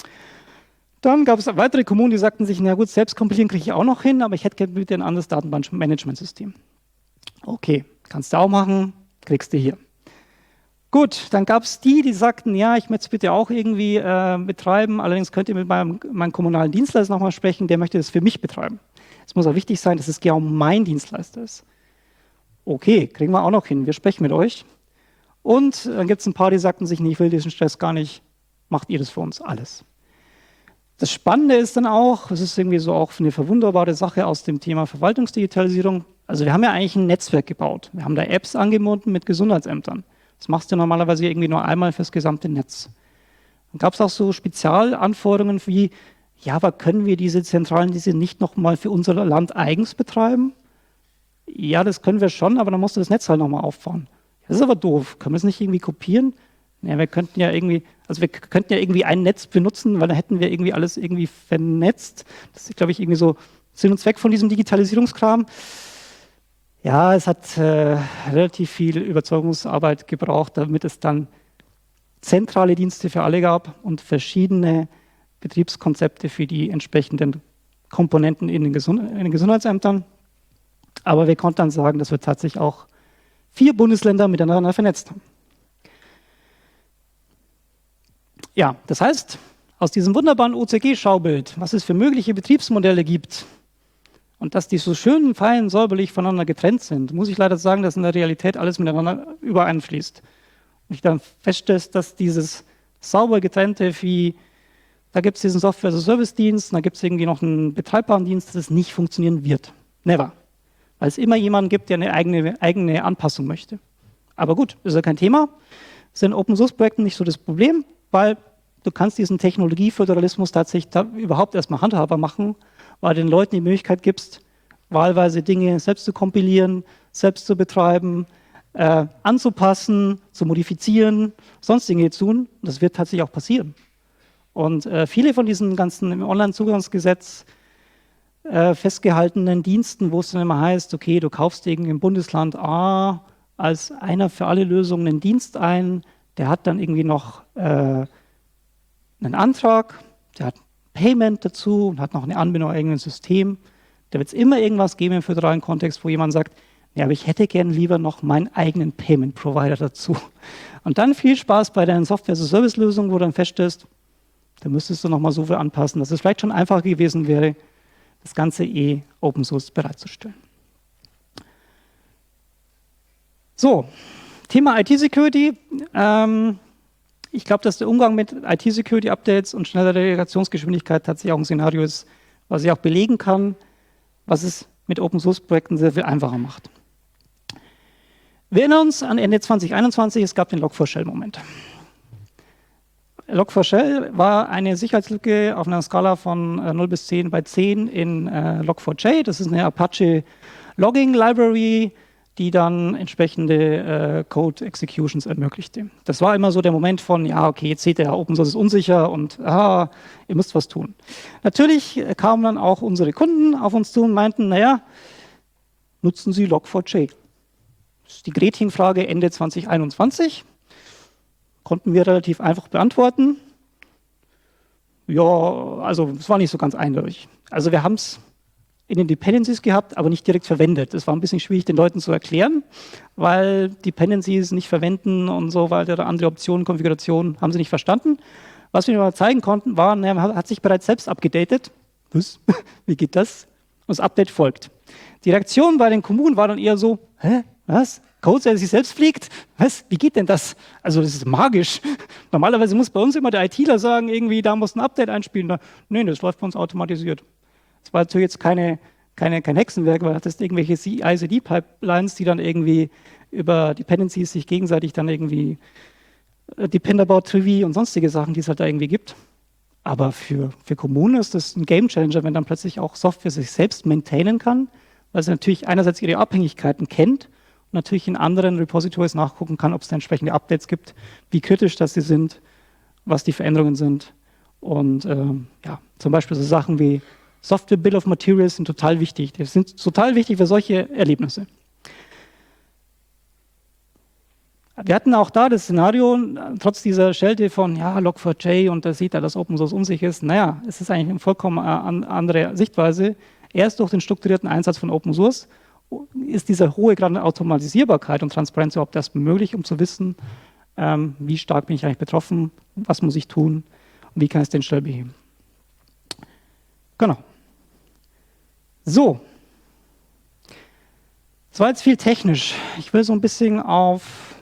Dann gab es weitere Kommunen, die sagten sich, na gut, selbst kompilieren kriege ich auch noch hin, aber ich hätte gerne bitte ein anderes Datenbankmanagementsystem. Okay, kannst du auch machen, kriegst du hier. Gut, dann gab es die sagten, ja, ich möchte es bitte auch irgendwie betreiben, allerdings könnt ihr mit meinem kommunalen Dienstleister nochmal sprechen, der möchte das für mich betreiben. Es muss auch wichtig sein, dass es genau mein Dienstleister ist. Okay, kriegen wir auch noch hin, wir sprechen mit euch. Und dann gibt es ein paar, die sagten sich, nee, ich will diesen Stress gar nicht, macht ihr das für uns alles. Das Spannende ist dann auch, es ist irgendwie so auch eine verwunderbare Sache aus dem Thema Verwaltungsdigitalisierung. Also wir haben ja eigentlich ein Netzwerk gebaut. Wir haben da Apps angebunden mit Gesundheitsämtern. Das machst du normalerweise irgendwie nur einmal fürs gesamte Netz. Dann gab es auch so Spezialanforderungen wie, ja, aber können wir diese zentralen Dienste nicht nochmal für unser Land eigens betreiben? Ja, das können wir schon, aber dann musst du das Netz halt nochmal aufbauen. Das ist aber doof. Können wir es nicht irgendwie kopieren? Ja, wir könnten ja irgendwie ein Netz benutzen, weil dann hätten wir irgendwie alles irgendwie vernetzt. Das ist, glaube ich, irgendwie so Sinn und Zweck von diesem Digitalisierungskram. Ja, es hat relativ viel Überzeugungsarbeit gebraucht, damit es dann zentrale Dienste für alle gab und verschiedene Betriebskonzepte für die entsprechenden Komponenten in den Gesundheitsämtern. Aber wir konnten dann sagen, dass wir tatsächlich auch 4 Bundesländer miteinander vernetzt haben. Ja, das heißt, aus diesem wunderbaren OCG-Schaubild, was es für mögliche Betriebsmodelle gibt und dass die so schön fein säuberlich voneinander getrennt sind, muss ich leider sagen, dass in der Realität alles miteinander übereinfließt. Und ich dann feststelle, dass dieses sauber getrennte, wie da gibt es diesen Software-as-a-Service-Dienst, da gibt es irgendwie noch einen betreibbaren Dienst, dass es nicht funktionieren wird. Never. Weil es immer jemanden gibt, der eine eigene Anpassung möchte. Aber gut, ist ja kein Thema. Das ist in Open-Source-Projekten nicht so das Problem, weil du kannst diesen Technologieföderalismus tatsächlich überhaupt erstmal handhabbar machen, weil du den Leuten die Möglichkeit gibst, wahlweise Dinge selbst zu kompilieren, selbst zu betreiben, anzupassen, zu modifizieren, sonst Dinge zu tun. Und das wird tatsächlich auch passieren. Und viele von diesen ganzen im Onlinezugangsgesetz festgehaltenen Diensten, wo es dann immer heißt, okay, du kaufst irgendwie im Bundesland A als einer für alle Lösungen einen Dienst ein, der hat dann irgendwie noch einen Antrag, der hat Payment dazu und hat noch eine Anbindung an irgendein System. Da wird es immer irgendwas geben im föderalen Kontext, wo jemand sagt, ja, aber ich hätte gern lieber noch meinen eigenen Payment-Provider dazu. Und dann viel Spaß bei deinen Software-as-a-Service-Lösungen, wo du dann feststellst, da müsstest du nochmal so viel anpassen, dass es vielleicht schon einfacher gewesen wäre, das Ganze Open Source bereitzustellen. So, Thema IT-Security. Ich glaube, dass der Umgang mit IT-Security-Updates und schneller Reaktionsgeschwindigkeit tatsächlich auch ein Szenario ist, was ich auch belegen kann, was es mit Open-Source-Projekten sehr viel einfacher macht. Wir erinnern uns an Ende 2021, es gab den Log4Shell-Moment. Log4Shell war eine Sicherheitslücke auf einer Skala von 0 bis 10 bei 10 in Log4j. Das ist eine Apache Logging Library, die dann entsprechende Code Executions ermöglichte. Das war immer so der Moment von, ja, okay, jetzt seht ihr, Open Source ist unsicher und ihr müsst was tun. Natürlich kamen dann auch unsere Kunden auf uns zu und meinten, naja, nutzen Sie Log4j. Das ist die Gretchenfrage Ende 2021. Konnten wir relativ einfach beantworten. Ja, also es war nicht so ganz eindeutig. Also wir haben es in den Dependencies gehabt, aber nicht direkt verwendet. Das war ein bisschen schwierig, den Leuten zu erklären, weil Dependencies nicht verwenden und so weiter, andere Optionen, Konfigurationen haben sie nicht verstanden. Was wir mal zeigen konnten, war, man hat sich bereits selbst abgedatet. Was? Wie geht das? Und das Update folgt. Die Reaktion bei den Kommunen war dann eher so, hä, was? Code, der sich selbst fliegt? Was? Wie geht denn das? Also das ist magisch. Normalerweise muss bei uns immer der ITler sagen, irgendwie, da muss ein Update einspielen. Nein, das läuft bei uns automatisiert. Das war natürlich jetzt kein Hexenwerk, weil das irgendwelche ICD-Pipelines, die dann irgendwie über Dependencies sich gegenseitig dann irgendwie Depend about Tree und sonstige Sachen, die es halt da irgendwie gibt. Aber für Kommunen ist das ein Gamechanger, wenn dann plötzlich auch Software sich selbst maintainen kann, weil sie natürlich einerseits ihre Abhängigkeiten kennt und natürlich in anderen Repositories nachgucken kann, ob es da entsprechende Updates gibt, wie kritisch das sie sind, was die Veränderungen sind. Und ja, zum Beispiel so Sachen wie Software Bill of Materials sind total wichtig. Die sind total wichtig für solche Erlebnisse. Wir hatten auch da das Szenario, trotz dieser Schelte von ja, Log4j und da sieht er, dass Open Source unsicher ist. Naja, es ist eigentlich eine vollkommen andere Sichtweise. Erst durch den strukturierten Einsatz von Open Source ist dieser hohe Grad an Automatisierbarkeit und Transparenz überhaupt erst möglich, um zu wissen, wie stark bin ich eigentlich betroffen, was muss ich tun und wie kann ich es denn schnell beheben. Genau. So. Das war jetzt viel technisch. Ich will so ein bisschen auf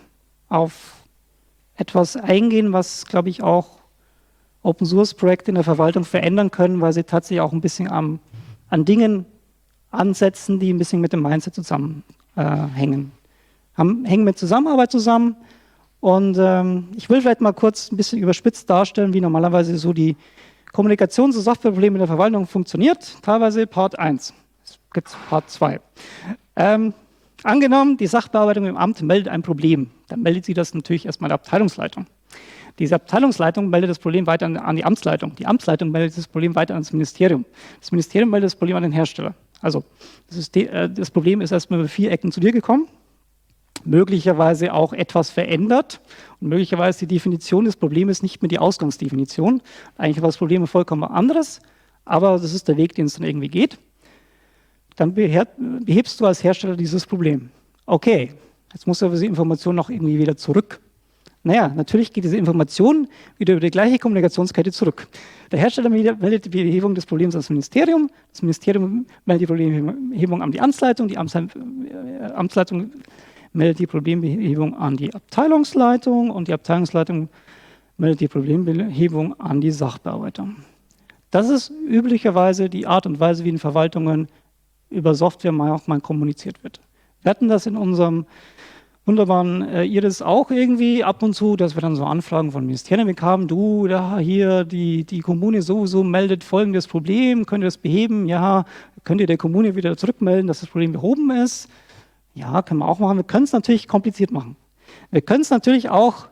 etwas eingehen, was, glaube ich, auch Open-Source-Projekte in der Verwaltung verändern können, weil sie tatsächlich auch ein bisschen an Dingen ansetzen, die ein bisschen mit dem Mindset zusammenhängen. Hängen mit Zusammenarbeit zusammen. Und ich will vielleicht mal kurz ein bisschen überspitzt darstellen, wie normalerweise so die Kommunikations- und Softwareprobleme in der Verwaltung funktioniert. Teilweise Part 1. Es gibt Part 2. Angenommen, die Sachbearbeitung im Amt meldet ein Problem. Dann meldet sie das natürlich erstmal der Abteilungsleitung. Diese Abteilungsleitung meldet das Problem weiter an die Amtsleitung. Die Amtsleitung meldet das Problem weiter ans Ministerium. Das Ministerium meldet das Problem an den Hersteller. Also das Problem ist erstmal über 4 Ecken zu dir gekommen, möglicherweise auch etwas verändert und möglicherweise die Definition des Problems nicht mehr die Ausgangsdefinition. Eigentlich war das Problem vollkommen anderes, aber das ist der Weg, den es dann irgendwie geht. Dann behebst du als Hersteller dieses Problem. Okay, jetzt muss aber diese Information noch irgendwie wieder zurück. Naja, natürlich geht diese Information wieder über die gleiche Kommunikationskette zurück. Der Hersteller meldet die Behebung des Problems ans Ministerium, das Ministerium meldet die Problembehebung an die Amtsleitung, die Amtsleitung meldet die Problembehebung an die Abteilungsleitung und die Abteilungsleitung meldet die Problembehebung an die Sachbearbeiter. Das ist üblicherweise die Art und Weise, wie in Verwaltungen über Software mal kommuniziert wird. Wir hatten das in unserem wunderbaren Iris auch irgendwie ab und zu, dass wir dann so Anfragen von Ministerien bekamen, du, da hier, die Kommune sowieso meldet folgendes Problem, könnt ihr das beheben? Ja, könnt ihr der Kommune wieder zurückmelden, dass das Problem behoben ist? Ja, können wir auch machen. Wir können es natürlich kompliziert machen. Wir können es natürlich auch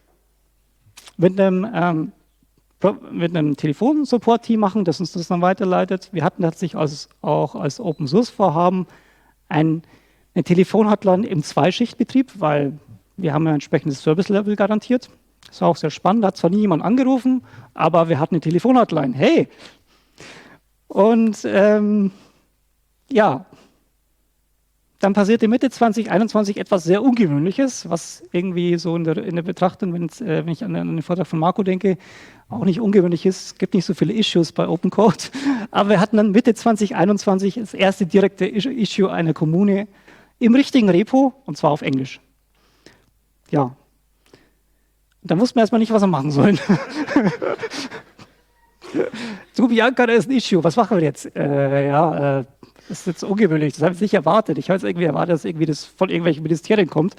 mit einem Telefonsupport-Team machen, das uns das dann weiterleitet. Wir hatten tatsächlich auch als Open-Source-Vorhaben eine Telefon-Hotline im Zweischichtbetrieb, weil wir haben ein entsprechendes Service-Level garantiert. Das war auch sehr spannend, da hat zwar nie jemand angerufen, aber wir hatten eine Telefon-Hotline. Hey! Und ja, dann passierte Mitte 2021 etwas sehr Ungewöhnliches, was irgendwie so in der Betrachtung, wenn ich an den Vortrag von Marco denke, auch nicht ungewöhnlich ist. Es gibt nicht so viele Issues bei Open Code, aber wir hatten dann Mitte 2021 das erste direkte Issue einer Kommune im richtigen Repo, und zwar auf Englisch. ja. Da wussten wir erstmal nicht, was wir machen sollen. So, Bianca, da ist ein Issue. Was machen wir jetzt? Das ist jetzt ungewöhnlich. Das habe ich nicht erwartet. Ich habe jetzt irgendwie erwartet, dass irgendwie das von irgendwelchen Ministerien kommt.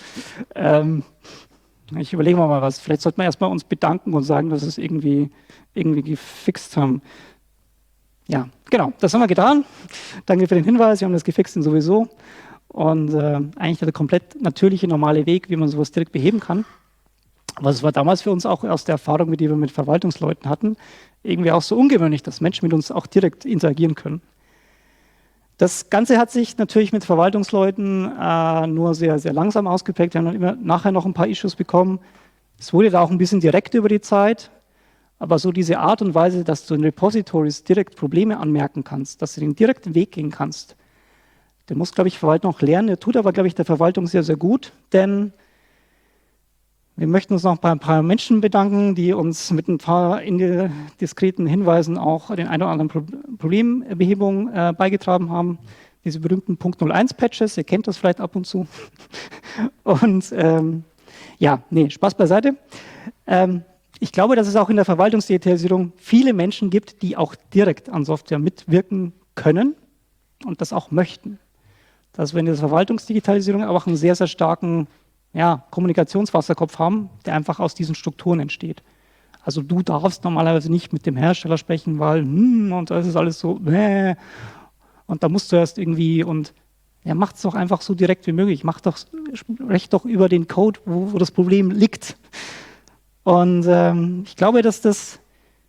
Ich überlege mal was. Vielleicht sollten wir erstmal uns bedanken und sagen, dass wir es irgendwie gefixt haben. Ja, genau. Das haben wir getan. Danke für den Hinweis. Wir haben das gefixt sowieso. Und eigentlich der komplett natürliche, normale Weg, wie man sowas direkt beheben kann. Aber es war damals für uns auch aus der Erfahrung, die wir mit Verwaltungsleuten hatten, irgendwie auch so ungewöhnlich, dass Menschen mit uns auch direkt interagieren können. Das Ganze hat sich natürlich mit Verwaltungsleuten nur sehr, sehr langsam ausgeprägt. Wir haben dann immer nachher noch ein paar Issues bekommen. Es wurde da auch ein bisschen direkt über die Zeit. Aber so diese Art und Weise, dass du in Repositories direkt Probleme anmerken kannst, dass du den direkten Weg gehen kannst, der muss, glaube ich, Verwaltung auch lernen. Der tut aber, glaube ich, der Verwaltung sehr, sehr gut, denn wir möchten uns noch bei ein paar Menschen bedanken, die uns mit ein paar diskreten Hinweisen auch den ein oder anderen Problembehebung beigetragen haben. Diese berühmten Punkt 01 Patches, ihr kennt das vielleicht ab und zu. Und Spaß beiseite. Ich glaube, dass es auch in der Verwaltungsdigitalisierung viele Menschen gibt, die auch direkt an Software mitwirken können und das auch möchten. Dass wir in der Verwaltungsdigitalisierung auch einen sehr, sehr starken Kommunikationswasserkopf haben, der einfach aus diesen Strukturen entsteht. Also du darfst normalerweise nicht mit dem Hersteller sprechen, weil und das ist alles so und da musst du erst irgendwie und macht es doch einfach so direkt wie möglich. Sprecht doch über den Code, wo das Problem liegt. Und ich glaube, dass das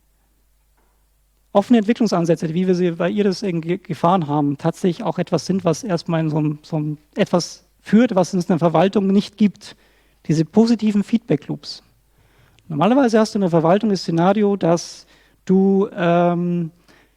offene Entwicklungsansätze, wie wir sie bei Iris gefahren haben, tatsächlich auch etwas sind, was erstmal in so ein etwas führt, was es in der Verwaltung nicht gibt. Diese positiven Feedback-Loops. Normalerweise hast du in der Verwaltung das Szenario, dass du eine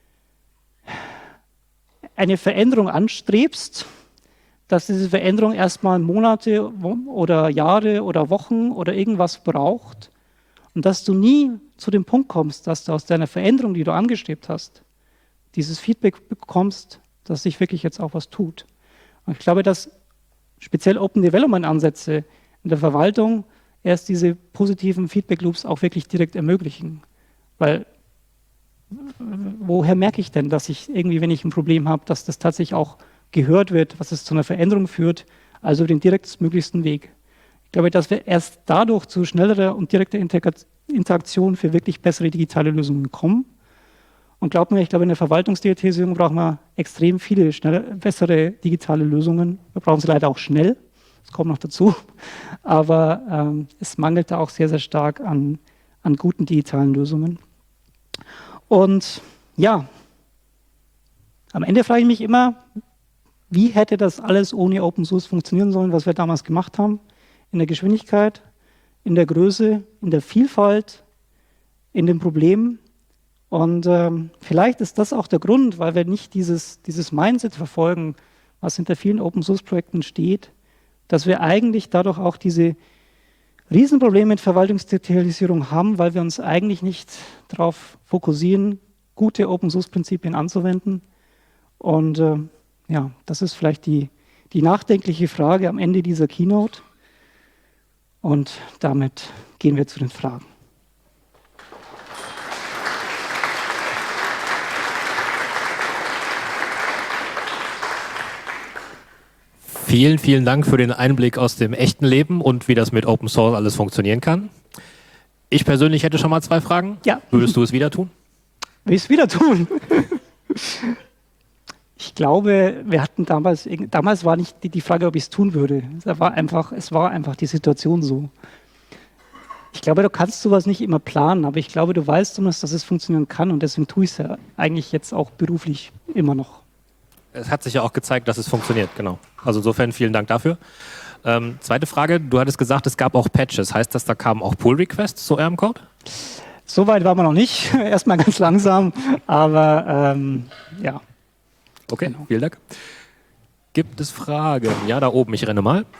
Veränderung anstrebst, dass diese Veränderung erstmal Monate oder Jahre oder Wochen oder irgendwas braucht und dass du nie zu dem Punkt kommst, dass du aus deiner Veränderung, die du angestrebt hast, dieses Feedback bekommst, dass sich wirklich jetzt auch was tut. Und ich glaube, dass speziell Open Development Ansätze in der Verwaltung erst diese positiven Feedback Loops auch wirklich direkt ermöglichen. Weil woher merke ich denn, dass ich irgendwie, wenn ich ein Problem habe, dass das tatsächlich auch gehört wird, was es zu einer Veränderung führt, also den direktmöglichsten Weg. Ich glaube, dass wir erst dadurch zu schnellerer und direkter Interaktion für wirklich bessere digitale Lösungen kommen. Und glaubt mir, ich glaube, in der Verwaltungsdigitalisierung brauchen wir extrem viele bessere digitale Lösungen. Wir brauchen sie leider auch schnell, das kommt noch dazu. Aber es mangelt da auch sehr, sehr stark an guten digitalen Lösungen. Und ja, am Ende frage ich mich immer, wie hätte das alles ohne Open Source funktionieren sollen, was wir damals gemacht haben? In der Geschwindigkeit, in der Größe, in der Vielfalt, in den Problemen. Und vielleicht ist das auch der Grund, weil wir nicht dieses Mindset verfolgen, was hinter vielen Open-Source-Projekten steht, dass wir eigentlich dadurch auch diese Riesenprobleme mit Verwaltungsdigitalisierung haben, weil wir uns eigentlich nicht darauf fokussieren, gute Open-Source-Prinzipien anzuwenden. Und das ist vielleicht die nachdenkliche Frage am Ende dieser Keynote. Und damit gehen wir zu den Fragen. Vielen, vielen Dank für den Einblick aus dem echten Leben und wie das mit Open Source alles funktionieren kann. Ich persönlich hätte schon mal 2 Fragen. Ja. Würdest du es wieder tun? Will ich es wieder tun? Ich glaube, wir hatten damals war nicht die Frage, ob ich es tun würde. Es war einfach die Situation so. Ich glaube, du kannst sowas nicht immer planen, aber ich glaube, du weißt zumindest, dass es funktionieren kann und deswegen tue ich es ja eigentlich jetzt auch beruflich immer noch. Es hat sich ja auch gezeigt, dass es funktioniert, genau. Also insofern vielen Dank dafür. Zweite Frage, du hattest gesagt, es gab auch Patches. Heißt das, da kamen auch Pull-Requests zu eurem Code? So weit waren wir noch nicht, erstmal ganz langsam, aber ja. Okay, genau. Vielen Dank. Gibt es Fragen? Ja, da oben, ich renne mal.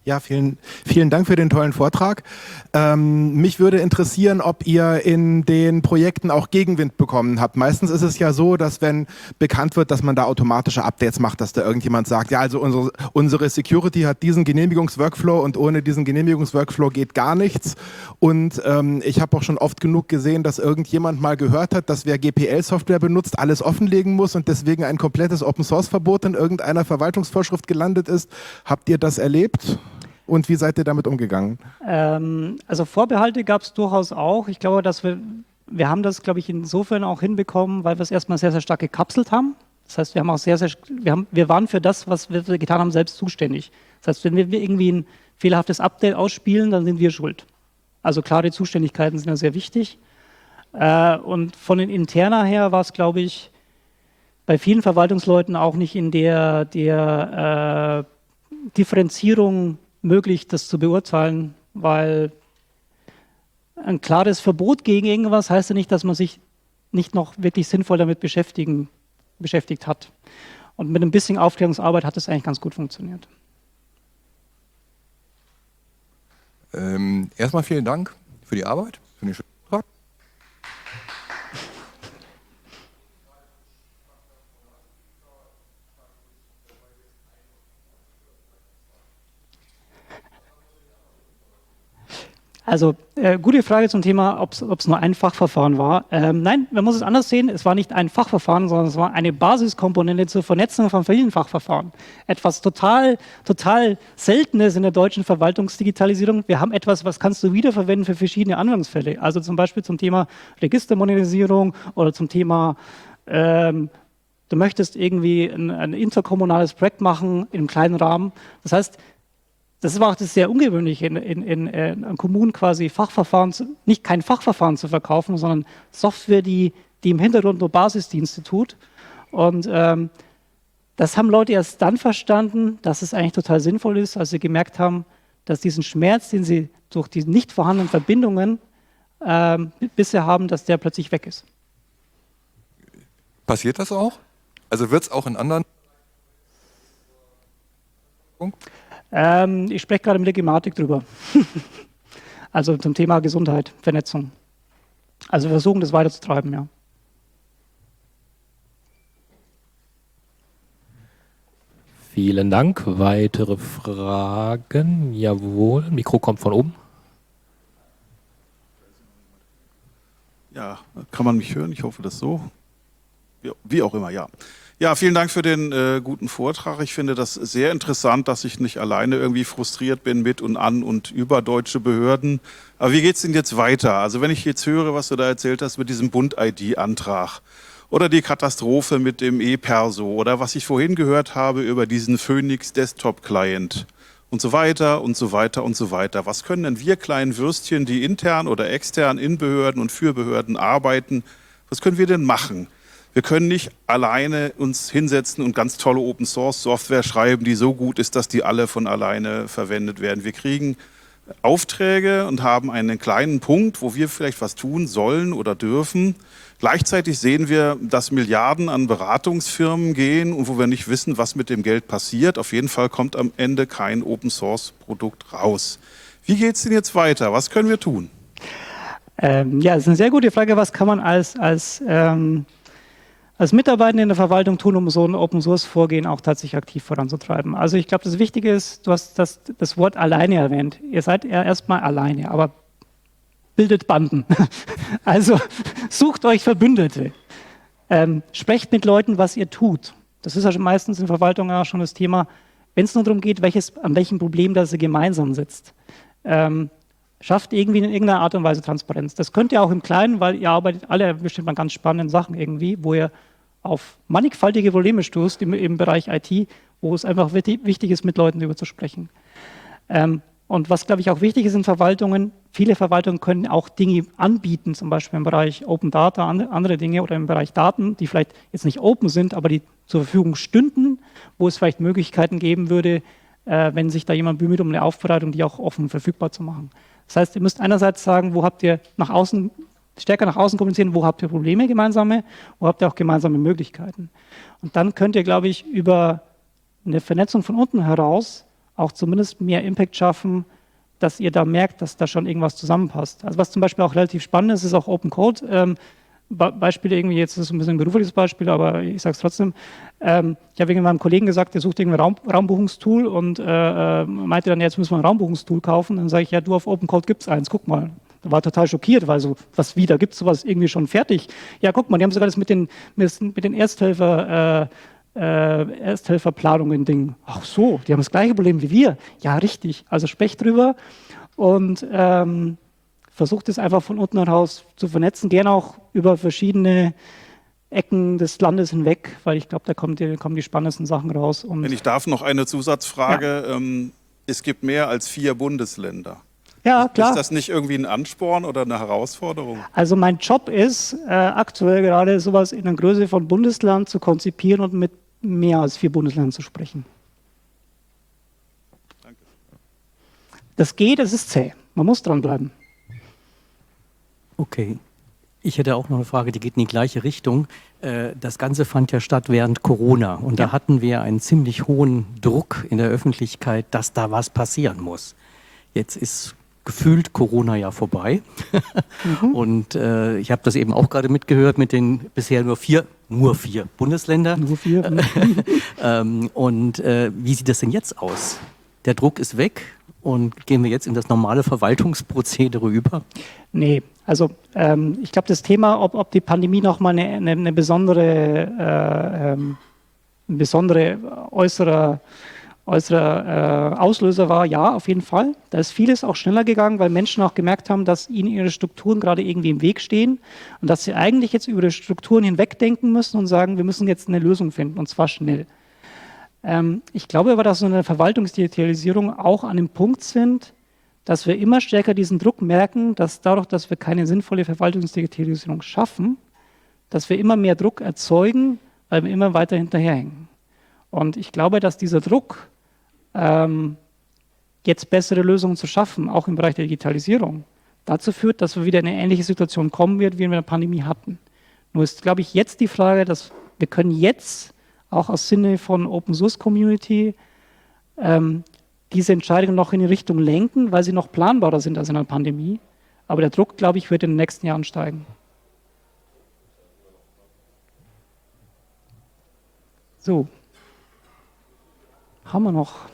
Ja, vielen Dank für den tollen Vortrag. Mich würde interessieren, ob ihr in den Projekten auch Gegenwind bekommen habt. Meistens ist es ja so, dass wenn bekannt wird, dass man da automatische Updates macht, dass da irgendjemand sagt, ja, also unsere Security hat diesen Genehmigungsworkflow und ohne diesen Genehmigungsworkflow geht gar nichts. Und ich habe auch schon oft genug gesehen, dass irgendjemand mal gehört hat, dass wer GPL-Software benutzt, alles offenlegen muss und deswegen ein komplettes Open-Source-Verbot in irgendeiner Verwaltungsvorschrift gelandet ist. Habt ihr das erlebt? Und wie seid ihr damit umgegangen? Also Vorbehalte gab es durchaus auch. Ich glaube, dass wir haben das, glaube ich, insofern auch hinbekommen, weil wir es erstmal sehr, sehr stark gekapselt haben. Das heißt, wir haben auch wir waren für das, was wir getan haben, selbst zuständig. Das heißt, wenn wir irgendwie ein fehlerhaftes Update ausspielen, dann sind wir schuld. Also klare Zuständigkeiten sind ja sehr wichtig. Und von den Interna her war es, glaube ich, bei vielen Verwaltungsleuten auch nicht in der Differenzierung möglich, das zu beurteilen, weil ein klares Verbot gegen irgendwas heißt ja nicht, dass man sich nicht noch wirklich sinnvoll damit beschäftigt hat. Und mit ein bisschen Aufklärungsarbeit hat es eigentlich ganz gut funktioniert. Erstmal vielen Dank für die Arbeit, für den schönen Vortrag. Also gute Frage zum Thema, ob es nur ein Fachverfahren war. Nein, man muss es anders sehen. Es war nicht ein Fachverfahren, sondern es war eine Basiskomponente zur Vernetzung von vielen Fachverfahren. Etwas total Seltenes in der deutschen Verwaltungsdigitalisierung. Wir haben etwas, was kannst du wiederverwenden für verschiedene Anwendungsfälle. Also zum Beispiel zum Thema Registermodernisierung oder zum Thema du möchtest irgendwie ein interkommunales Projekt machen im kleinen Rahmen. Das heißt, das war auch das sehr Ungewöhnliche in Kommunen quasi kein Fachverfahren zu verkaufen, sondern Software, die im Hintergrund nur Basisdienste tut. Und das haben Leute erst dann verstanden, dass es eigentlich total sinnvoll ist, als sie gemerkt haben, dass diesen Schmerz, den sie durch die nicht vorhandenen Verbindungen bisher haben, dass der plötzlich weg ist. Passiert das auch? Also wird es auch in anderen? Ich spreche gerade mit der Gematik drüber. Also zum Thema Gesundheit, Vernetzung. Also wir versuchen das weiterzutreiben, ja. Vielen Dank. Weitere Fragen? Jawohl, Mikro kommt von oben. Ja, kann man mich hören? Ich hoffe, das so. Wie auch immer, ja. Ja, vielen Dank für den guten Vortrag. Ich finde das sehr interessant, dass ich nicht alleine irgendwie frustriert bin mit und an und über deutsche Behörden. Aber wie geht es denn jetzt weiter? Also wenn ich jetzt höre, was du da erzählt hast mit diesem Bund-ID-Antrag oder die Katastrophe mit dem E-Perso oder was ich vorhin gehört habe über diesen Phoenix Desktop-Client und so weiter und so weiter und so weiter. Was können denn wir kleinen Würstchen, die intern oder extern in Behörden und für Behörden arbeiten, was können wir denn machen? Wir können nicht alleine uns hinsetzen und ganz tolle Open-Source-Software schreiben, die so gut ist, dass die alle von alleine verwendet werden. Wir kriegen Aufträge und haben einen kleinen Punkt, wo wir vielleicht was tun sollen oder dürfen. Gleichzeitig sehen wir, dass Milliarden an Beratungsfirmen gehen und wo wir nicht wissen, was mit dem Geld passiert. Auf jeden Fall kommt am Ende kein Open-Source-Produkt raus. Wie geht es denn jetzt weiter? Was können wir tun? Ja, das ist eine sehr gute Frage. Was kann man als Mitarbeitende in der Verwaltung tun, um so ein Open-Source-Vorgehen auch tatsächlich aktiv voranzutreiben? Also ich glaube, das Wichtige ist, du hast das Wort alleine erwähnt. Ihr seid ja erstmal alleine, aber bildet Banden. Also sucht euch Verbündete. Sprecht mit Leuten, was ihr tut. Das ist ja schon meistens in Verwaltung auch schon das Thema, wenn es nur darum geht, an welchem Problem das ihr gemeinsam sitzt. Schafft irgendwie in irgendeiner Art und Weise Transparenz. Das könnt ihr auch im Kleinen, weil ihr arbeitet alle bestimmt an ganz spannenden Sachen irgendwie, wo ihr auf mannigfaltige Probleme stoßt im Bereich IT, wo es einfach wichtig ist, mit Leuten darüber zu sprechen. Und was, glaube ich, auch wichtig ist in Verwaltungen, viele Verwaltungen können auch Dinge anbieten, zum Beispiel im Bereich Open Data, andere Dinge oder im Bereich Daten, die vielleicht jetzt nicht open sind, aber die zur Verfügung stünden, wo es vielleicht Möglichkeiten geben würde, wenn sich da jemand bemüht, um eine Aufbereitung, die auch offen verfügbar zu machen. Das heißt, ihr müsst einerseits sagen, wo habt ihr stärker nach außen kommunizieren, wo habt ihr Probleme gemeinsame, wo habt ihr auch gemeinsame Möglichkeiten. Und dann könnt ihr, glaube ich, über eine Vernetzung von unten heraus auch zumindest mehr Impact schaffen, dass ihr da merkt, dass da schon irgendwas zusammenpasst. Also was zum Beispiel auch relativ spannend ist auch Open Code. Beispiele irgendwie, jetzt ist es ein bisschen ein berufliches Beispiel, aber ich sage es trotzdem. Ich habe wegen meinem Kollegen gesagt, der sucht irgendwie ein Raumbuchungstool und meinte dann, jetzt müssen wir ein Raumbuchungstool kaufen. Dann sage ich, ja, du, auf Open Code gibt es eins, guck mal. Da war total schockiert, weil so, was wieder, gibt es sowas irgendwie schon fertig? Ja, guck mal, die haben sogar das mit den Ersthelferplanungen Ding. Ach so, die haben das gleiche Problem wie wir. Ja, richtig. Also Specht drüber und versucht es einfach von unten heraus zu vernetzen, gerne auch über verschiedene Ecken des Landes hinweg, weil ich glaube, da kommen die spannendsten Sachen raus. Und Wenn ich darf, noch eine Zusatzfrage. Ja. Es gibt mehr als 4 Bundesländer. Ja, klar. Ist das nicht irgendwie ein Ansporn oder eine Herausforderung? Also mein Job ist aktuell gerade sowas in der Größe von Bundesland zu konzipieren und mit mehr als 4 Bundesländern zu sprechen. Danke. Das geht, es ist zäh. Man muss dranbleiben. Okay. Ich hätte auch noch eine Frage, die geht in die gleiche Richtung. Das Ganze fand ja statt während Corona und da hatten wir einen ziemlich hohen Druck in der Öffentlichkeit, dass da was passieren muss. Jetzt ist gefühlt Corona ja vorbei. Und ich habe das eben auch gerade mitgehört mit den bisher nur vier Bundesländern. Nur 4. Wie sieht das denn jetzt aus? Der Druck ist weg und gehen wir jetzt in das normale Verwaltungsprozedere über? Nee, also ich glaube, das Thema, ob die Pandemie nochmal eine besondere äußere Auslöser war, ja, auf jeden Fall. Da ist vieles auch schneller gegangen, weil Menschen auch gemerkt haben, dass ihnen ihre Strukturen gerade irgendwie im Weg stehen und dass sie eigentlich jetzt über die Strukturen hinwegdenken müssen und sagen, wir müssen jetzt eine Lösung finden, und zwar schnell. Ich glaube aber, dass wir in der Verwaltungsdigitalisierung auch an dem Punkt sind, dass wir immer stärker diesen Druck merken, dass dadurch, dass wir keine sinnvolle Verwaltungsdigitalisierung schaffen, dass wir immer mehr Druck erzeugen, weil wir immer weiter hinterherhängen. Und ich glaube, dass dieser Druck, jetzt bessere Lösungen zu schaffen, auch im Bereich der Digitalisierung, dazu führt, dass wir wieder in eine ähnliche Situation kommen wird, wie wir in der Pandemie hatten. Nur ist, glaube ich, jetzt die Frage, dass wir können jetzt auch aus Sinne von Open Source Community diese Entscheidungen noch in die Richtung lenken, weil sie noch planbarer sind als in der Pandemie. Aber der Druck, glaube ich, wird in den nächsten Jahren steigen. So. Haben wir noch?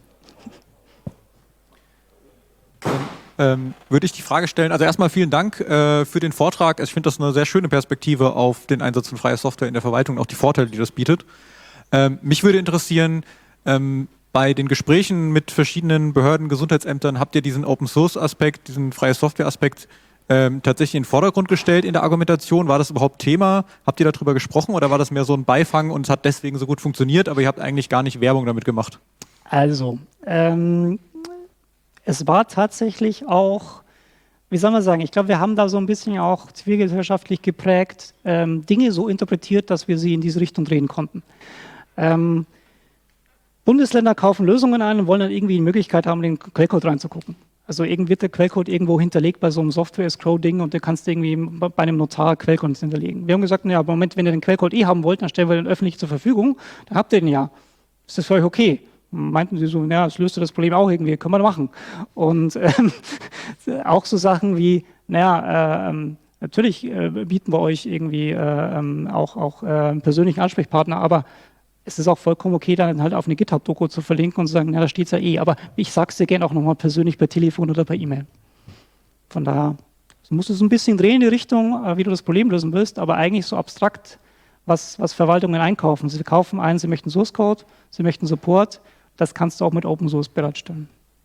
Würde ich die Frage stellen, also erstmal vielen Dank für den Vortrag. Ich finde das eine sehr schöne Perspektive auf den Einsatz von freier Software in der Verwaltung und auch die Vorteile, die das bietet. Mich würde interessieren, bei den Gesprächen mit verschiedenen Behörden, Gesundheitsämtern, habt ihr diesen Open-Source-Aspekt, diesen freie Software-Aspekt tatsächlich in den Vordergrund gestellt in der Argumentation? War das überhaupt Thema? Habt ihr darüber gesprochen oder war das mehr so ein Beifang und es hat deswegen so gut funktioniert, aber ihr habt eigentlich gar nicht Werbung damit gemacht? Also, es war tatsächlich auch, wie soll man sagen, ich glaube, wir haben da so ein bisschen auch zivilgesellschaftlich geprägt, Dinge so interpretiert, dass wir sie in diese Richtung drehen konnten. Bundesländer kaufen Lösungen ein und wollen dann irgendwie die Möglichkeit haben, in den Quellcode reinzugucken. Also irgendwie wird der Quellcode irgendwo hinterlegt bei so einem Software-Scroll-Ding und du kannst irgendwie bei einem Notar Quellcode hinterlegen. Wir haben gesagt, ja, aber Moment, wenn ihr den Quellcode haben wollt, dann stellen wir den öffentlich zur Verfügung, dann habt ihr den ja. Ist das für euch okay? Meinten sie so, ja, das löst das Problem auch irgendwie, können wir machen. Und auch so Sachen wie, natürlich bieten wir euch irgendwie auch einen persönlichen Ansprechpartner, aber es ist auch vollkommen okay, dann halt auf eine GitHub-Doku zu verlinken und zu sagen, ja, da steht es ja eh, aber ich sag's dir gerne auch nochmal persönlich per Telefon oder per E-Mail. Von daher musst du es ein bisschen drehen in die Richtung, wie du das Problem lösen willst, aber eigentlich so abstrakt, was Verwaltungen einkaufen. Sie kaufen ein, sie möchten Source Code, sie möchten Support, das kannst du auch mit Open Source bereitstellen.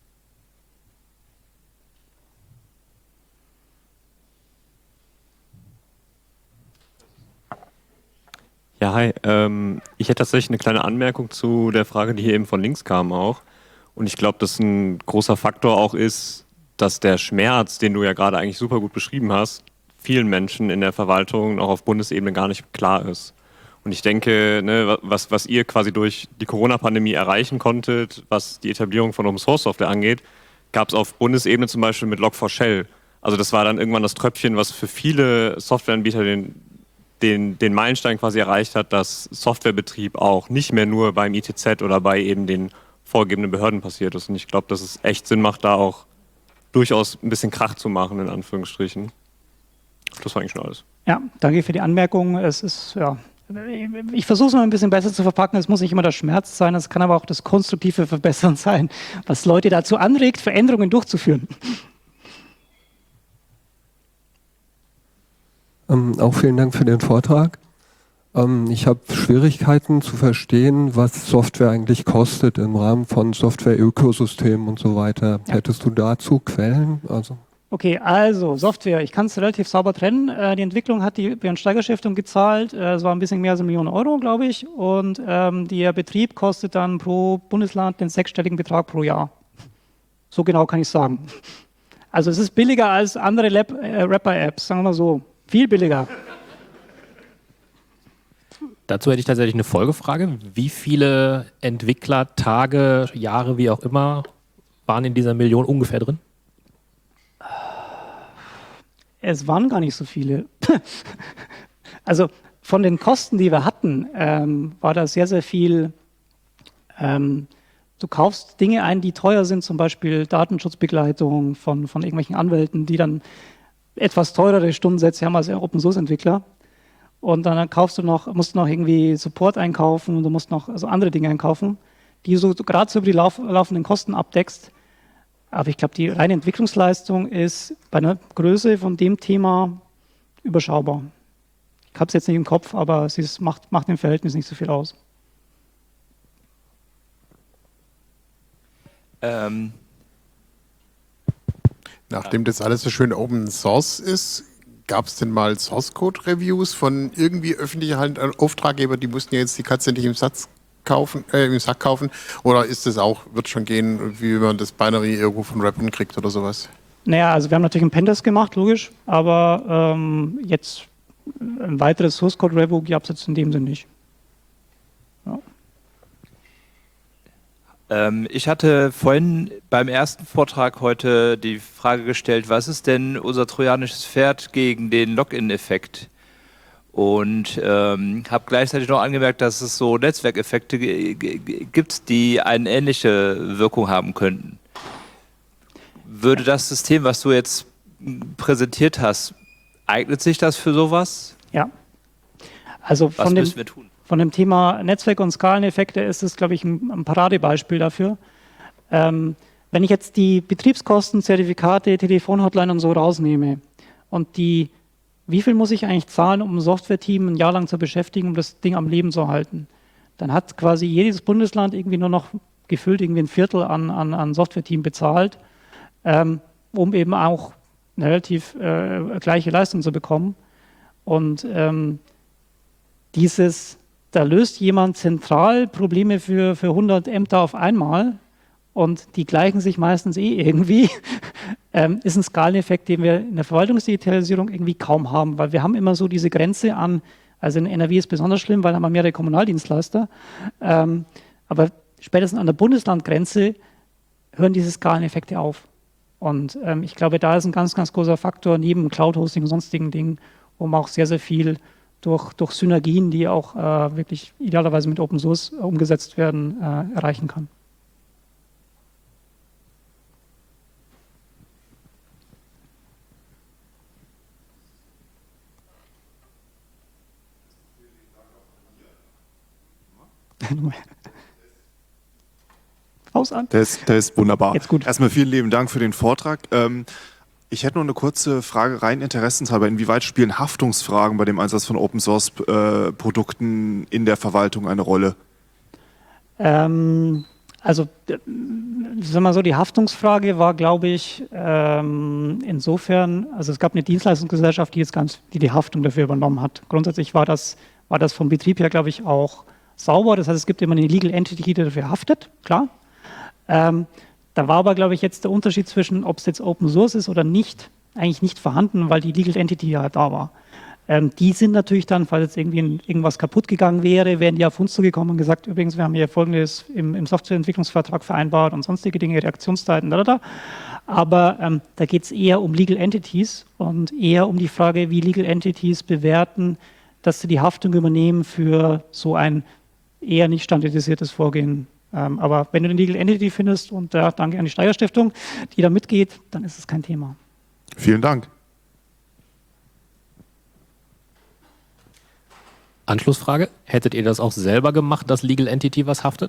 Ja, hi. Ich hätte tatsächlich eine kleine Anmerkung zu der Frage, die hier eben von links kam auch. Und ich glaube, dass ein großer Faktor auch ist, dass der Schmerz, den du ja gerade eigentlich super gut beschrieben hast, vielen Menschen in der Verwaltung, auch auf Bundesebene, gar nicht klar ist. Und ich denke, ne, was ihr quasi durch die Corona-Pandemie erreichen konntet, was die Etablierung von Open-Source-Software angeht, gab es auf Bundesebene zum Beispiel mit Log4Shell. Also das war dann irgendwann das Tröpfchen, was für viele Softwareanbieter den Meilenstein quasi erreicht hat, dass Softwarebetrieb auch nicht mehr nur beim ITZ oder bei eben den vorgegebenen Behörden passiert ist. Und ich glaube, dass es echt Sinn macht, da auch durchaus ein bisschen Krach zu machen, in Anführungsstrichen. Das war eigentlich schon alles. Ja, danke für die Anmerkung. Es ist, ja, ich versuche es mal ein bisschen besser zu verpacken. Es muss nicht immer der Schmerz sein, es kann aber auch das konstruktive Verbessern sein, was Leute dazu anregt, Veränderungen durchzuführen. Auch vielen Dank für den Vortrag. Ich habe Schwierigkeiten zu verstehen, was Software eigentlich kostet im Rahmen von Software-Ökosystemen und so weiter. Ja. Hättest du dazu Quellen? Okay, also Software, ich kann es relativ sauber trennen. Die Entwicklung hat die Björn-Steiger-Stiftung gezahlt. Es war ein bisschen mehr als 1 Million Euro, glaube ich. Und der Betrieb kostet dann pro Bundesland den 6-stelligen Betrag pro Jahr. So genau kann ich sagen. Also es ist billiger als andere Rapper-Apps, sagen wir mal so. Viel billiger. Dazu hätte ich tatsächlich eine Folgefrage. Wie viele Entwickler, Tage, Jahre, wie auch immer, waren in dieser Million ungefähr drin? Es waren gar nicht so viele. Also von den Kosten, die wir hatten, war da sehr, sehr viel. Du kaufst Dinge ein, die teuer sind, zum Beispiel Datenschutzbegleitung von irgendwelchen Anwälten, die dann etwas teurere Stundensätze haben als Open-Source-Entwickler. Und dann musst du noch irgendwie Support einkaufen und du musst noch andere Dinge einkaufen, die du gerade so über die laufenden Kosten abdeckst. Aber ich glaube, die reine Entwicklungsleistung ist bei einer Größe von dem Thema überschaubar. Ich habe es jetzt nicht im Kopf, aber es macht im Verhältnis nicht so viel aus. Nachdem das alles so schön Open Source ist, gab es denn mal Source Code Reviews von irgendwie öffentlichen Auftraggebern, die mussten ja jetzt die Katze nicht im Sack kaufen? Oder ist das auch, wird schon gehen, wie man das Binary irgendwo von Rapid kriegt oder sowas? Naja, also wir haben natürlich einen Pentest gemacht, logisch, aber jetzt ein weiteres Source Code Review gab es jetzt in dem Sinne nicht. Ja. Ich hatte vorhin beim ersten Vortrag heute die Frage gestellt, was ist denn unser trojanisches Pferd gegen den Login-Effekt? Und habe gleichzeitig noch angemerkt, dass es so Netzwerkeffekte gibt, die eine ähnliche Wirkung haben könnten. Würde das System, was du jetzt präsentiert hast, eignet sich das für sowas? Ja. Also was müssen wir tun? Von dem Thema Netzwerk- und Skaleneffekte ist es, glaube ich, ein Paradebeispiel dafür. Wenn ich jetzt die Betriebskosten, Zertifikate, Telefonhotline und so rausnehme und wie viel muss ich eigentlich zahlen, um ein Software-Team ein Jahr lang zu beschäftigen, um das Ding am Leben zu halten, dann hat quasi jedes Bundesland irgendwie nur noch gefühlt irgendwie ein Viertel an Software-Team bezahlt, um eben auch eine relativ gleiche Leistung zu bekommen. Und da löst jemand zentral Probleme für 100 Ämter auf einmal und die gleichen sich meistens irgendwie, ist ein Skaleneffekt, den wir in der Verwaltungsdigitalisierung irgendwie kaum haben, weil wir haben immer so diese Grenze an, also in NRW ist besonders schlimm, weil da haben wir mehrere Kommunaldienstleister, aber spätestens an der Bundeslandgrenze hören diese Skaleneffekte auf. Und ich glaube, da ist ein ganz, ganz großer Faktor neben Cloud-Hosting und sonstigen Dingen, wo man auch sehr, sehr viel durch Synergien, die auch wirklich idealerweise mit Open Source umgesetzt werden, erreichen kann. Haus an. Das ist wunderbar. Jetzt gut. Erstmal vielen lieben Dank für den Vortrag. Ich hätte noch eine kurze Frage, rein interessenshalber. Inwieweit spielen Haftungsfragen bei dem Einsatz von Open-Source-Produkten in der Verwaltung eine Rolle? Also, sagen wir mal so, die Haftungsfrage war, glaube ich, insofern, also es gab eine Dienstleistungsgesellschaft, die Haftung dafür übernommen hat. Grundsätzlich war das vom Betrieb her, glaube ich, auch sauber. Das heißt, es gibt immer eine Legal Entity, die dafür haftet, klar. Da war aber, glaube ich, jetzt der Unterschied zwischen, ob es jetzt Open Source ist oder nicht, eigentlich nicht vorhanden, weil die Legal Entity ja da war. Die sind natürlich dann, falls jetzt irgendwie irgendwas kaputt gegangen wäre, wären die auf uns zugekommen und gesagt, übrigens, wir haben hier Folgendes im Softwareentwicklungsvertrag vereinbart und sonstige Dinge, Reaktionszeiten, Aber da geht es eher um Legal Entities und eher um die Frage, wie Legal Entities bewerten, dass sie die Haftung übernehmen für so ein eher nicht standardisiertes Vorgehen Aber wenn du eine Legal Entity findest und danke an die Steiger Stiftung, die da mitgeht, dann ist es kein Thema. Vielen Dank. Anschlussfrage, hättet ihr das auch selber gemacht, dass Legal Entity was haftet?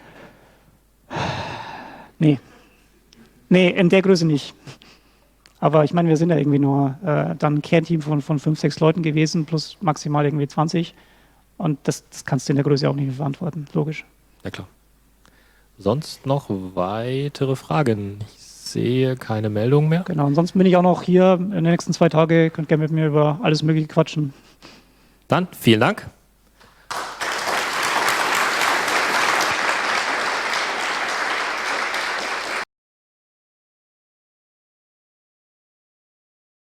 Nee. Nee, in der Größe nicht. Aber ich meine, wir sind ja irgendwie nur dann ein Kernteam von 5, 6 Leuten gewesen, plus maximal irgendwie 20. Und das kannst du in der Größe auch nicht mehr verantworten, logisch. Ja, klar. Sonst noch weitere Fragen? Ich sehe keine Meldung mehr. Genau, ansonsten bin ich auch noch hier in den nächsten 2 Tagen, könnt gerne mit mir über alles Mögliche quatschen. Dann vielen Dank.